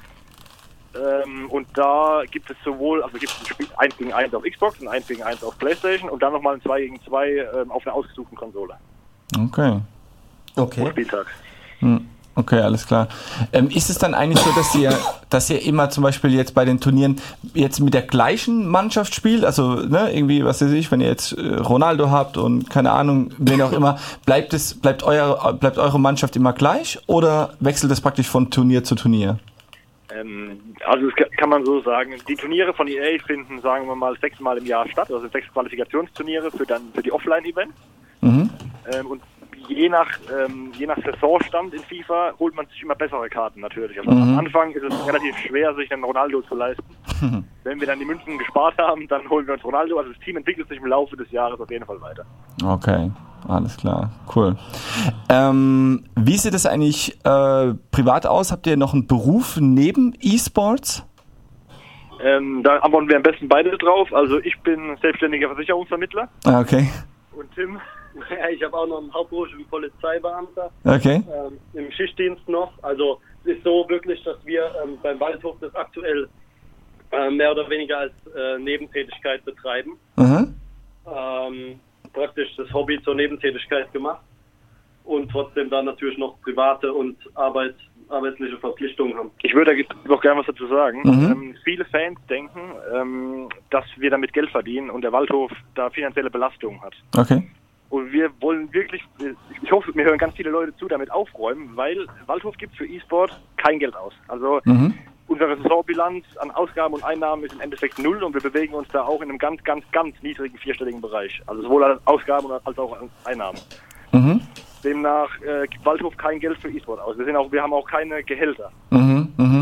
S8: Ähm, und da gibt es sowohl, also gibt es ein Spiel eins gegen eins auf Xbox und eins gegen eins auf PlayStation und dann nochmal ein zwei gegen zwei ähm, auf einer ausgesuchten Konsole.
S4: Okay.
S8: Pro
S6: Okay.
S8: Spieltag.
S4: Hm. Okay, alles klar. Ähm, ist es dann eigentlich so, dass ihr, dass ihr immer zum Beispiel jetzt bei den Turnieren jetzt mit der gleichen Mannschaft spielt? Also, ne, irgendwie, was weiß ich, wenn ihr jetzt äh, Ronaldo habt und keine Ahnung, wen auch immer, bleibt es, bleibt euer, bleibt eure Mannschaft immer gleich oder wechselt es praktisch von Turnier zu Turnier?
S8: Ähm, also das kann man so sagen, die Turniere von E A finden, sagen wir mal, sechsmal im Jahr statt, also sechs Qualifikationsturniere für dann für die Offline-Events.
S4: Mhm.
S8: Ähm, und je nach ähm, je nach Saisonstand in FIFA holt man sich immer bessere Karten natürlich. Also am Anfang ist es relativ schwer, sich einen Ronaldo zu leisten. Wenn wir dann die Münzen gespart haben, dann holen wir uns Ronaldo. Also das Team entwickelt sich im Laufe des Jahres auf jeden Fall weiter.
S4: Okay, alles klar, cool. Ähm, wie sieht es eigentlich äh, privat aus? Habt ihr noch einen Beruf neben E-Sports?
S8: Ähm, da antworten wir am besten beide drauf. Also ich bin selbstständiger Versicherungsvermittler
S4: Ah, okay,
S8: und Tim.
S7: Ja, ich habe auch noch einen hauptberuflichen Polizeibeamter
S4: okay.
S7: ähm, im Schichtdienst noch. Also es ist so wirklich, dass wir ähm, beim Waldhof das aktuell äh, mehr oder weniger als äh, Nebentätigkeit betreiben.
S4: Mhm.
S7: Ähm, praktisch das Hobby zur Nebentätigkeit gemacht und trotzdem dann natürlich noch private und Arbeit, arbeitsliche Verpflichtungen haben.
S8: Ich würde da noch gerne was dazu sagen.
S4: Mhm.
S8: Ähm, viele Fans denken, ähm, dass wir damit Geld verdienen und der Waldhof da finanzielle Belastungen hat.
S4: Okay.
S8: Und wir wollen wirklich, ich hoffe, mir hören ganz viele Leute zu, damit aufräumen, weil Waldhof gibt für E-Sport kein Geld aus. Also
S4: Mhm.
S8: unsere Saisonbilanz an Ausgaben und Einnahmen ist im Endeffekt null und wir bewegen uns da auch in einem ganz, ganz, ganz niedrigen vierstelligen Bereich. Also sowohl an Ausgaben als auch an Einnahmen.
S4: Mhm.
S8: Demnach äh, gibt Waldhof kein Geld für E-Sport aus. Wir sind auch, wir haben auch keine Gehälter.
S4: Mhm. Mhm.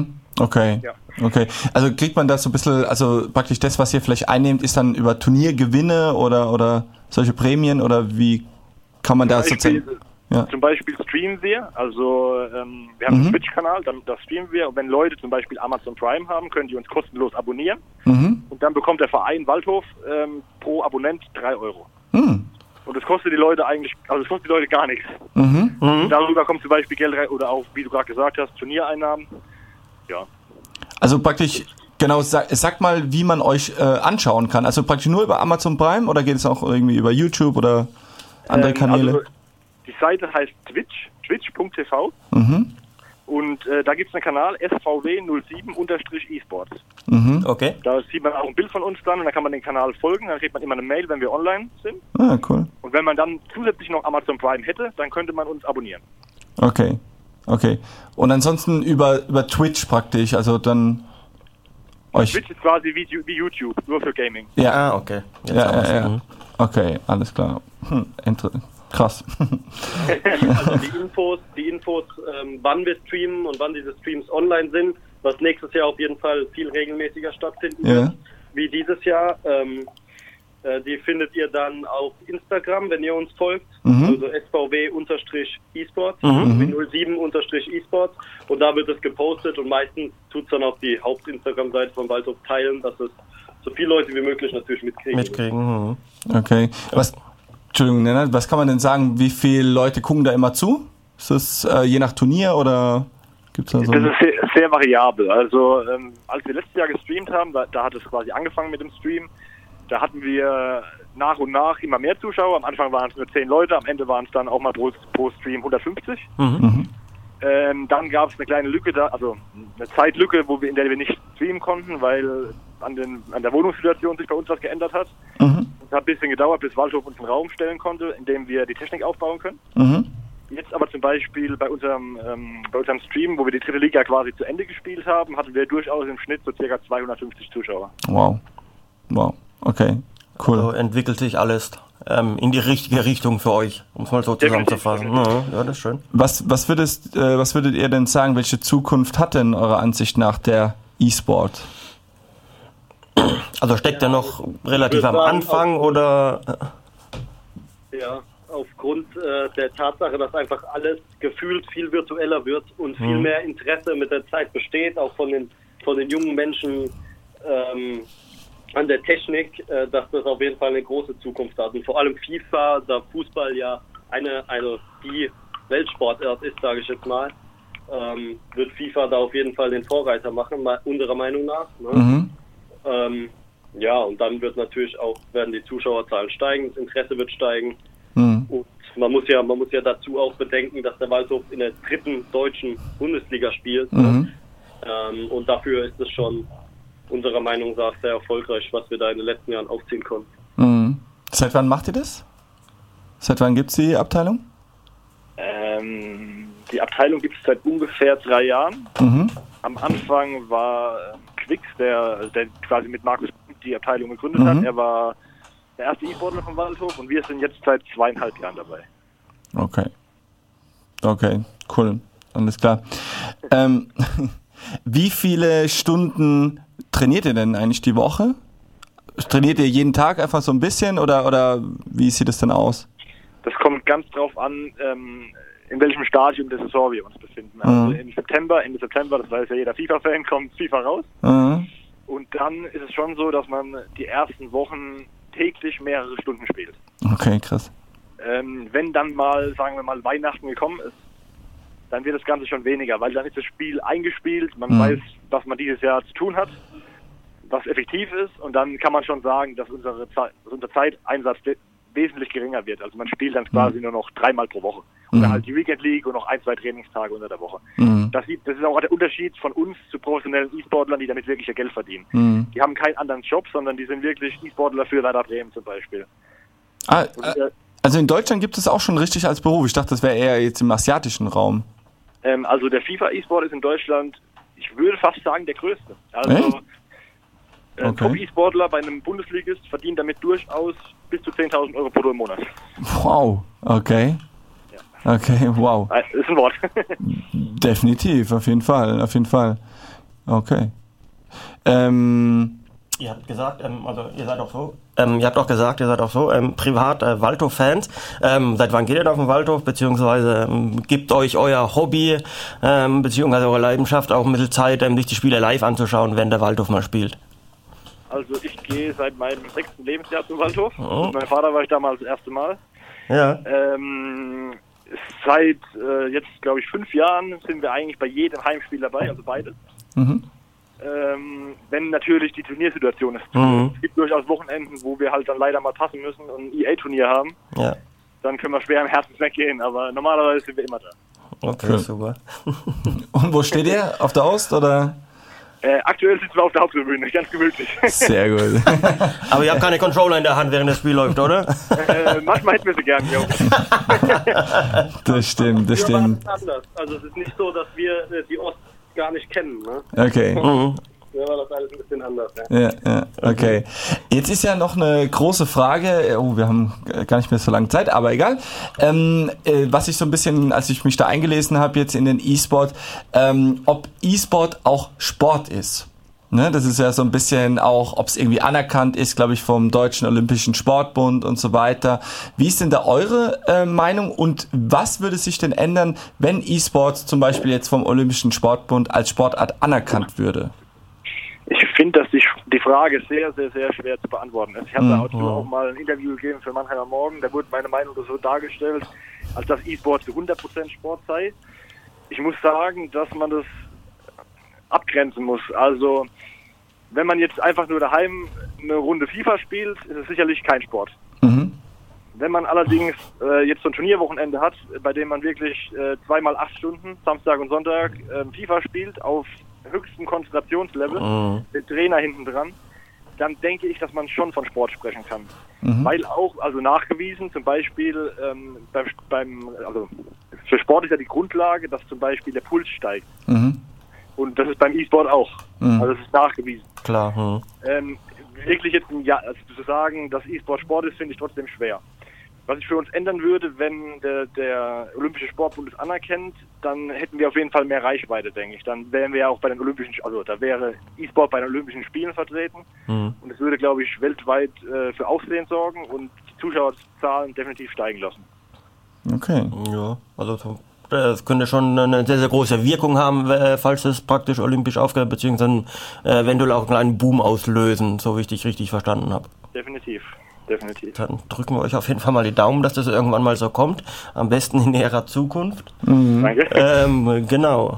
S4: Okay.
S8: Ja.
S4: Okay. Also kriegt man das so ein bisschen, also praktisch das, was ihr vielleicht einnehmt, ist dann über Turniergewinne oder, oder solche Prämien oder wie kann man da sozusagen... Ja.
S8: Zum Beispiel streamen wir, also ähm, wir haben
S4: Mhm.
S8: einen Twitch-Kanal, dann das streamen wir und wenn Leute zum Beispiel Amazon Prime haben, können die uns kostenlos abonnieren
S4: Mhm.
S8: und dann bekommt der Verein Waldhof ähm, pro Abonnent drei Euro.
S4: Mhm.
S8: Und das kostet die Leute eigentlich, also das kostet die Leute gar nichts.
S4: Mhm.
S8: Und darüber kommt zum Beispiel Geld rein oder auch, wie du gerade gesagt hast, Turniereinnahmen. Ja.
S4: Also praktisch, genau, sag, sag mal, wie man euch äh, anschauen kann. Also praktisch nur über Amazon Prime oder geht es auch irgendwie über YouTube oder andere
S8: Ähm,
S4: Kanäle?
S8: Also, die Seite heißt Twitch, twitch punkt t v
S4: Mhm.
S8: und äh, da gibt es einen Kanal S V W null sieben eSports.
S4: Mhm.
S6: Okay.
S8: Da sieht man auch ein Bild von uns dann und dann kann man den Kanal folgen, dann kriegt man immer eine Mail, wenn wir online sind.
S4: Ah, cool.
S8: Und wenn man dann zusätzlich noch Amazon Prime hätte, dann könnte man uns abonnieren.
S4: Okay. Okay. Und ansonsten über, über Twitch praktisch, also dann euch...
S8: Twitch ist quasi wie, wie YouTube, nur für Gaming.
S4: Ja,
S6: Ah, okay. Jetzt
S4: ja,
S6: haben wir's.
S4: ja, ja.
S6: Mhm.
S4: Okay, alles klar. Hm, inter- krass.
S7: Also die Infos, die Infos, ähm, wann wir streamen und wann diese Streams online sind, was nächstes Jahr auf jeden Fall viel regelmäßiger stattfinden
S4: Ja.
S7: wird, wie dieses Jahr. Ähm, äh, die findet ihr dann auf Instagram, wenn ihr uns folgt,
S4: Mhm.
S7: also S V W-eSports,
S6: Mhm.
S7: null sieben eSports und da wird es gepostet und meistens tut es dann auf die Haupt-Instagram-Seite von Waldhof teilen, dass es so viele Leute wie möglich natürlich mitkriegen.
S6: Mitkriegen. Mhm.
S4: Okay. Was, Entschuldigung, Nenad, was kann man denn sagen, wie viele Leute gucken da immer zu? Ist das äh, je nach Turnier oder gibt's da so...
S8: Das ist sehr, sehr variabel. Also ähm, als wir letztes Jahr gestreamt haben, da, da hat es quasi angefangen mit dem Stream. Da hatten wir nach und nach immer mehr Zuschauer. Am Anfang waren es nur zehn Leute, am Ende waren es dann auch mal pro, pro Stream hundertfünfzig.
S4: Mhm.
S8: Ähm, dann gab es eine kleine Lücke da, also eine Zeitlücke, wo wir, in der wir nicht streamen konnten, weil an, den, an der Wohnungssituation sich bei uns was geändert hat.
S4: Mhm.
S8: Es hat ein bisschen gedauert, bis Waldhof uns einen Raum stellen konnte, in dem wir die Technik aufbauen können.
S4: Mhm.
S8: Jetzt aber zum Beispiel bei unserem, ähm, bei unserem Stream, wo wir die dritte Liga quasi zu Ende gespielt haben, hatten wir durchaus im Schnitt so circa zweihundertfünfzig Zuschauer.
S4: Wow. Wow. Okay. Cool.
S6: So entwickelt sich alles ähm, in die richtige Richtung für euch, um es mal so zusammenzufassen. Ja, ja, das ist schön.
S4: Was, was, würdest, äh, was würdet ihr denn sagen, welche Zukunft hat denn eurer Ansicht nach der E-Sport?
S6: Also steckt er noch relativ
S7: würde
S6: am
S7: sagen,
S6: Anfang oder...
S7: Ja, aufgrund äh, der Tatsache, dass einfach alles gefühlt viel virtueller wird und viel
S6: Mhm.
S7: mehr Interesse mit der Zeit besteht, auch von den, von den jungen Menschen ähm, an der Technik, äh, dass das auf jeden Fall eine große Zukunft hat. Und vor allem FIFA, da Fußball ja eine, eine die Weltsportart ist, sage ich jetzt mal, ähm, wird FIFA da auf jeden Fall den Vorreiter machen, mal unserer Meinung nach. Ne?
S4: Mhm.
S7: Ähm, ja, und dann wird natürlich auch, werden die Zuschauerzahlen steigen, das Interesse wird steigen.
S4: Mhm.
S7: Und man muss ja, man muss ja dazu auch bedenken, dass der Waldhof in der dritten deutschen Bundesliga spielt.
S4: Mhm.
S7: Ähm, und dafür ist es schon unserer Meinung nach sehr erfolgreich, was wir da in den letzten Jahren aufziehen konnten.
S4: Mhm. Seit wann macht ihr das? Seit wann gibt's die Abteilung?
S8: Ähm, die Abteilung gibt es seit ungefähr drei Jahren.
S4: Mhm.
S8: Am Anfang war ähm, Quicks, der, der quasi mit Markus die Abteilung gegründet
S4: Mhm.
S8: hat. Er war der erste E-Sportler vom Waldhof und wir sind jetzt seit zweieinhalb Jahren dabei.
S4: Okay. Okay, cool. Alles klar. Ähm, wie viele Stunden trainiert ihr denn eigentlich die Woche? Trainiert ihr jeden Tag einfach so ein bisschen oder, oder wie sieht es denn aus?
S8: Das kommt ganz drauf an, ähm, in welchem Stadium der Saison wir uns befinden. Also
S4: Mhm.
S8: im September, Ende September, das weiß ja jeder FIFA-Fan, kommt FIFA raus.
S4: Mhm.
S8: Und dann ist es schon so, dass man die ersten Wochen täglich mehrere Stunden spielt.
S4: Okay, krass.
S8: Ähm, wenn dann mal, sagen wir mal, Weihnachten gekommen ist, dann wird das Ganze schon weniger, weil dann ist das Spiel eingespielt, man
S4: Mhm.
S8: weiß, was man dieses Jahr zu tun hat, was effektiv ist und dann kann man schon sagen, dass unsere Zeit, dass unser Zeiteinsatz we- wesentlich geringer wird. Also man spielt dann quasi nur noch dreimal pro Woche. Oder
S4: Mhm.
S8: halt die Weekend League und noch ein, zwei Trainingstage unter der Woche.
S4: Mhm.
S8: Das, sieht, das ist auch der Unterschied von uns zu professionellen E-Sportlern, die damit wirklich ihr Geld verdienen.
S4: Mhm.
S8: Die haben keinen anderen Job, sondern die sind wirklich E-Sportler für Werder Bremen zum Beispiel.
S4: Ah,
S8: Und,
S4: äh,
S8: äh,
S4: also in Deutschland gibt es auch schon richtig als Beruf. Ich dachte, das wäre eher jetzt im asiatischen Raum.
S8: Ähm, also der FIFA E-Sport ist in Deutschland, ich würde fast sagen, der größte. Also
S4: Echt?
S8: äh,
S4: Okay.
S8: Top-E-Sportler bei einem Bundesligist verdient damit durchaus bis zu zehntausend Euro brutto im Monat.
S4: Wow, okay. Okay, wow.
S8: Das ist ein Wort.
S4: Definitiv, auf jeden Fall, auf jeden Fall. Okay. Ähm...
S6: Ihr habt gesagt, ähm, also ihr seid auch so, ähm, ihr habt auch gesagt, ihr seid auch so ähm, privat äh, Waldhof-Fans. Ähm, seit wann geht ihr da auf den Waldhof, beziehungsweise ähm, gibt euch euer Hobby, ähm, beziehungsweise eure Leidenschaft auch ein bisschen Zeit, ähm, sich die Spiele live anzuschauen, wenn der Waldhof mal spielt?
S8: Also ich gehe seit meinem sechsten Lebensjahr zum Waldhof. Oh. Mit meinem Vater war ich damals das erste Mal.
S6: Ja.
S8: Ähm, seit äh, jetzt, glaube ich, fünf Jahren sind wir eigentlich bei jedem Heimspiel dabei, also beide.
S4: Mhm.
S8: Ähm, wenn natürlich die Turniersituation ist.
S6: Mhm.
S8: Es gibt durchaus Wochenenden, wo wir halt dann leider mal passen müssen und ein E A-Turnier haben.
S6: Ja.
S8: Dann können wir schwer im Herzen weggehen, aber normalerweise sind wir immer da.
S6: Okay,
S4: Cool.
S6: super.
S4: Und wo steht ihr? Auf der Ost oder?
S8: Äh, aktuell sitzen wir auf der Haupttribüne, ganz gemütlich.
S4: Sehr gut.
S6: Aber ihr habt keine Controller in der Hand, während das Spiel läuft, oder?
S8: äh, manchmal hätten wir sie gern, jo.
S4: Das stimmt, das
S7: Früher war
S4: stimmt.
S7: das anders. Also es ist nicht so, dass wir äh, die Ost gar nicht kennen. Ne?
S4: Okay.
S6: Mhm.
S7: Früher war das alles ein bisschen anders. Ja.
S4: Ja, ja, okay. Jetzt ist ja noch eine große Frage, oh, wir haben gar nicht mehr so lange Zeit, aber egal. Ähm, äh, was ich so ein bisschen, als ich mich da eingelesen habe jetzt in den E-Sport, ähm, ob E-Sport auch Sport ist. Ne, das ist ja so ein bisschen auch, ob es irgendwie anerkannt ist, glaube ich, vom Deutschen Olympischen Sportbund und so weiter. Wie ist denn da eure äh, Meinung und was würde sich denn ändern, wenn E-Sports zum Beispiel jetzt vom Olympischen Sportbund als Sportart anerkannt würde?
S8: Ich finde, dass die, die Frage sehr, sehr, sehr schwer zu beantworten ist. Ich habe
S4: Mhm.
S8: da auch, auch mal ein Interview gegeben für Mannheimer Morgen, da wurde meine Meinung so dargestellt, als dass E-Sport zu hundert Prozent Sport sei. Ich muss sagen, dass man das abgrenzen muss. Also, wenn man jetzt einfach nur daheim eine Runde FIFA spielt, ist es sicherlich kein Sport.
S4: Mhm.
S8: Wenn man allerdings äh, jetzt so ein Turnierwochenende hat, bei dem man wirklich äh, zweimal acht Stunden, Samstag und Sonntag, äh, FIFA spielt, auf höchstem Konzentrationslevel,
S6: Mhm.
S8: mit Trainer hinten dran, dann denke ich, dass man schon von Sport sprechen kann.
S4: Mhm.
S8: Weil auch, also nachgewiesen, zum Beispiel ähm, beim, beim, also für Sport ist ja die Grundlage, dass zum Beispiel der Puls steigt.
S4: Mhm.
S8: Und das ist beim E-Sport auch.
S4: Mhm.
S8: Also das ist nachgewiesen.
S6: Klar. Mhm.
S8: Ähm, wirklich jetzt ein Ja, also zu sagen, dass E-Sport Sport ist, finde ich trotzdem schwer. Was ich für uns ändern würde, wenn der, der Olympische Sportbund es anerkennt, dann hätten wir auf jeden Fall mehr Reichweite, denke ich. Dann wären wir ja auch bei den Olympischen, also da wäre E-Sport bei den Olympischen Spielen vertreten.
S6: Mhm.
S8: Und es würde, glaube ich, weltweit äh, für Aufsehen sorgen und die Zuschauerzahlen definitiv steigen lassen.
S4: Okay.
S6: Ja, also so. Es könnte schon eine sehr, sehr große Wirkung haben, äh, falls es praktisch olympisch aufgeht, beziehungsweise äh, eventuell auch einen kleinen Boom auslösen, so wie ich dich richtig verstanden habe.
S8: Definitiv, definitiv.
S6: Dann drücken wir euch auf jeden Fall mal die Daumen, dass das irgendwann mal so kommt. Am besten in näherer Zukunft.
S8: Danke.
S6: Ähm, genau.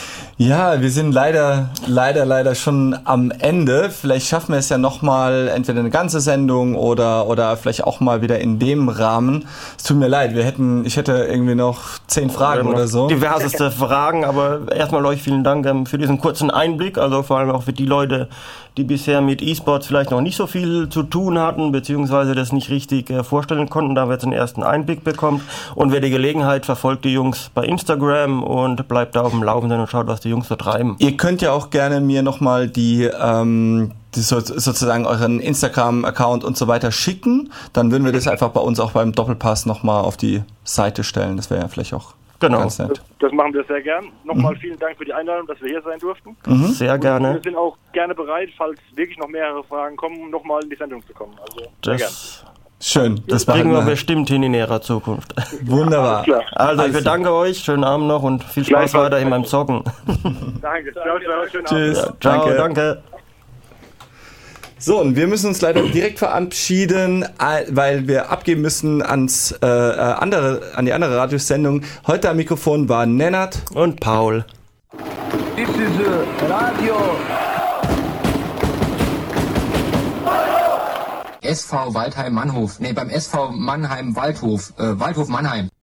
S4: Ja, wir sind leider, leider, leider schon am Ende. Vielleicht schaffen wir es ja nochmal entweder eine ganze Sendung oder oder vielleicht auch mal wieder in dem Rahmen. Es tut mir leid, wir hätten, ich hätte irgendwie noch zehn Fragen oder so.
S6: Diverseste Fragen, aber erstmal euch vielen Dank ähm, für diesen kurzen Einblick, also vor allem auch für die Leute, die bisher mit E-Sports vielleicht noch nicht so viel zu tun hatten, beziehungsweise das nicht richtig äh, vorstellen konnten, da wir jetzt einen ersten Einblick bekommen. Und wer die Gelegenheit verfolgt die Jungs bei Instagram und bleibt da auf dem Laufenden und schaut, was die Jungs so treiben.
S4: Ihr könnt ja auch gerne mir nochmal die, ähm, die so, sozusagen euren Instagram-Account und so weiter schicken. Dann würden wir das einfach bei uns auch beim Doppelpass nochmal auf die Seite stellen. Das wäre ja vielleicht auch
S6: Genau.
S4: ganz nett.
S8: Das, das machen wir sehr gern. Nochmal vielen Dank für die Einladung, dass wir hier sein durften.
S4: Mhm.
S6: Sehr
S8: Wir
S6: gerne.
S8: sind auch gerne bereit, falls wirklich noch mehrere Fragen kommen, nochmal in die Sendung zu kommen. Also sehr gern.
S6: Das
S4: Schön, das
S6: kriegen
S4: machen
S6: wir
S4: wir.
S6: bestimmt hin in näherer Zukunft.
S4: Wunderbar.
S8: Klar.
S6: Also ich bedanke euch, schönen Abend noch und viel Spaß
S8: Gleichfalls.
S6: weiterhin beim Zocken.
S8: Danke. Ciao, ciao. Schönen Abend.
S4: Tschüss.
S6: Ciao,
S4: Danke.
S6: danke.
S4: So, und wir müssen uns leider direkt verabschieden, weil wir abgeben müssen ans äh, andere, an die andere Radiosendung. Heute am Mikrofon war Nennert
S6: Und Paul.
S9: This is uh, Radio.
S2: S V Waldheim Mannhof. Nee, beim S V Mannheim Waldhof. Äh, Waldhof Mannheim.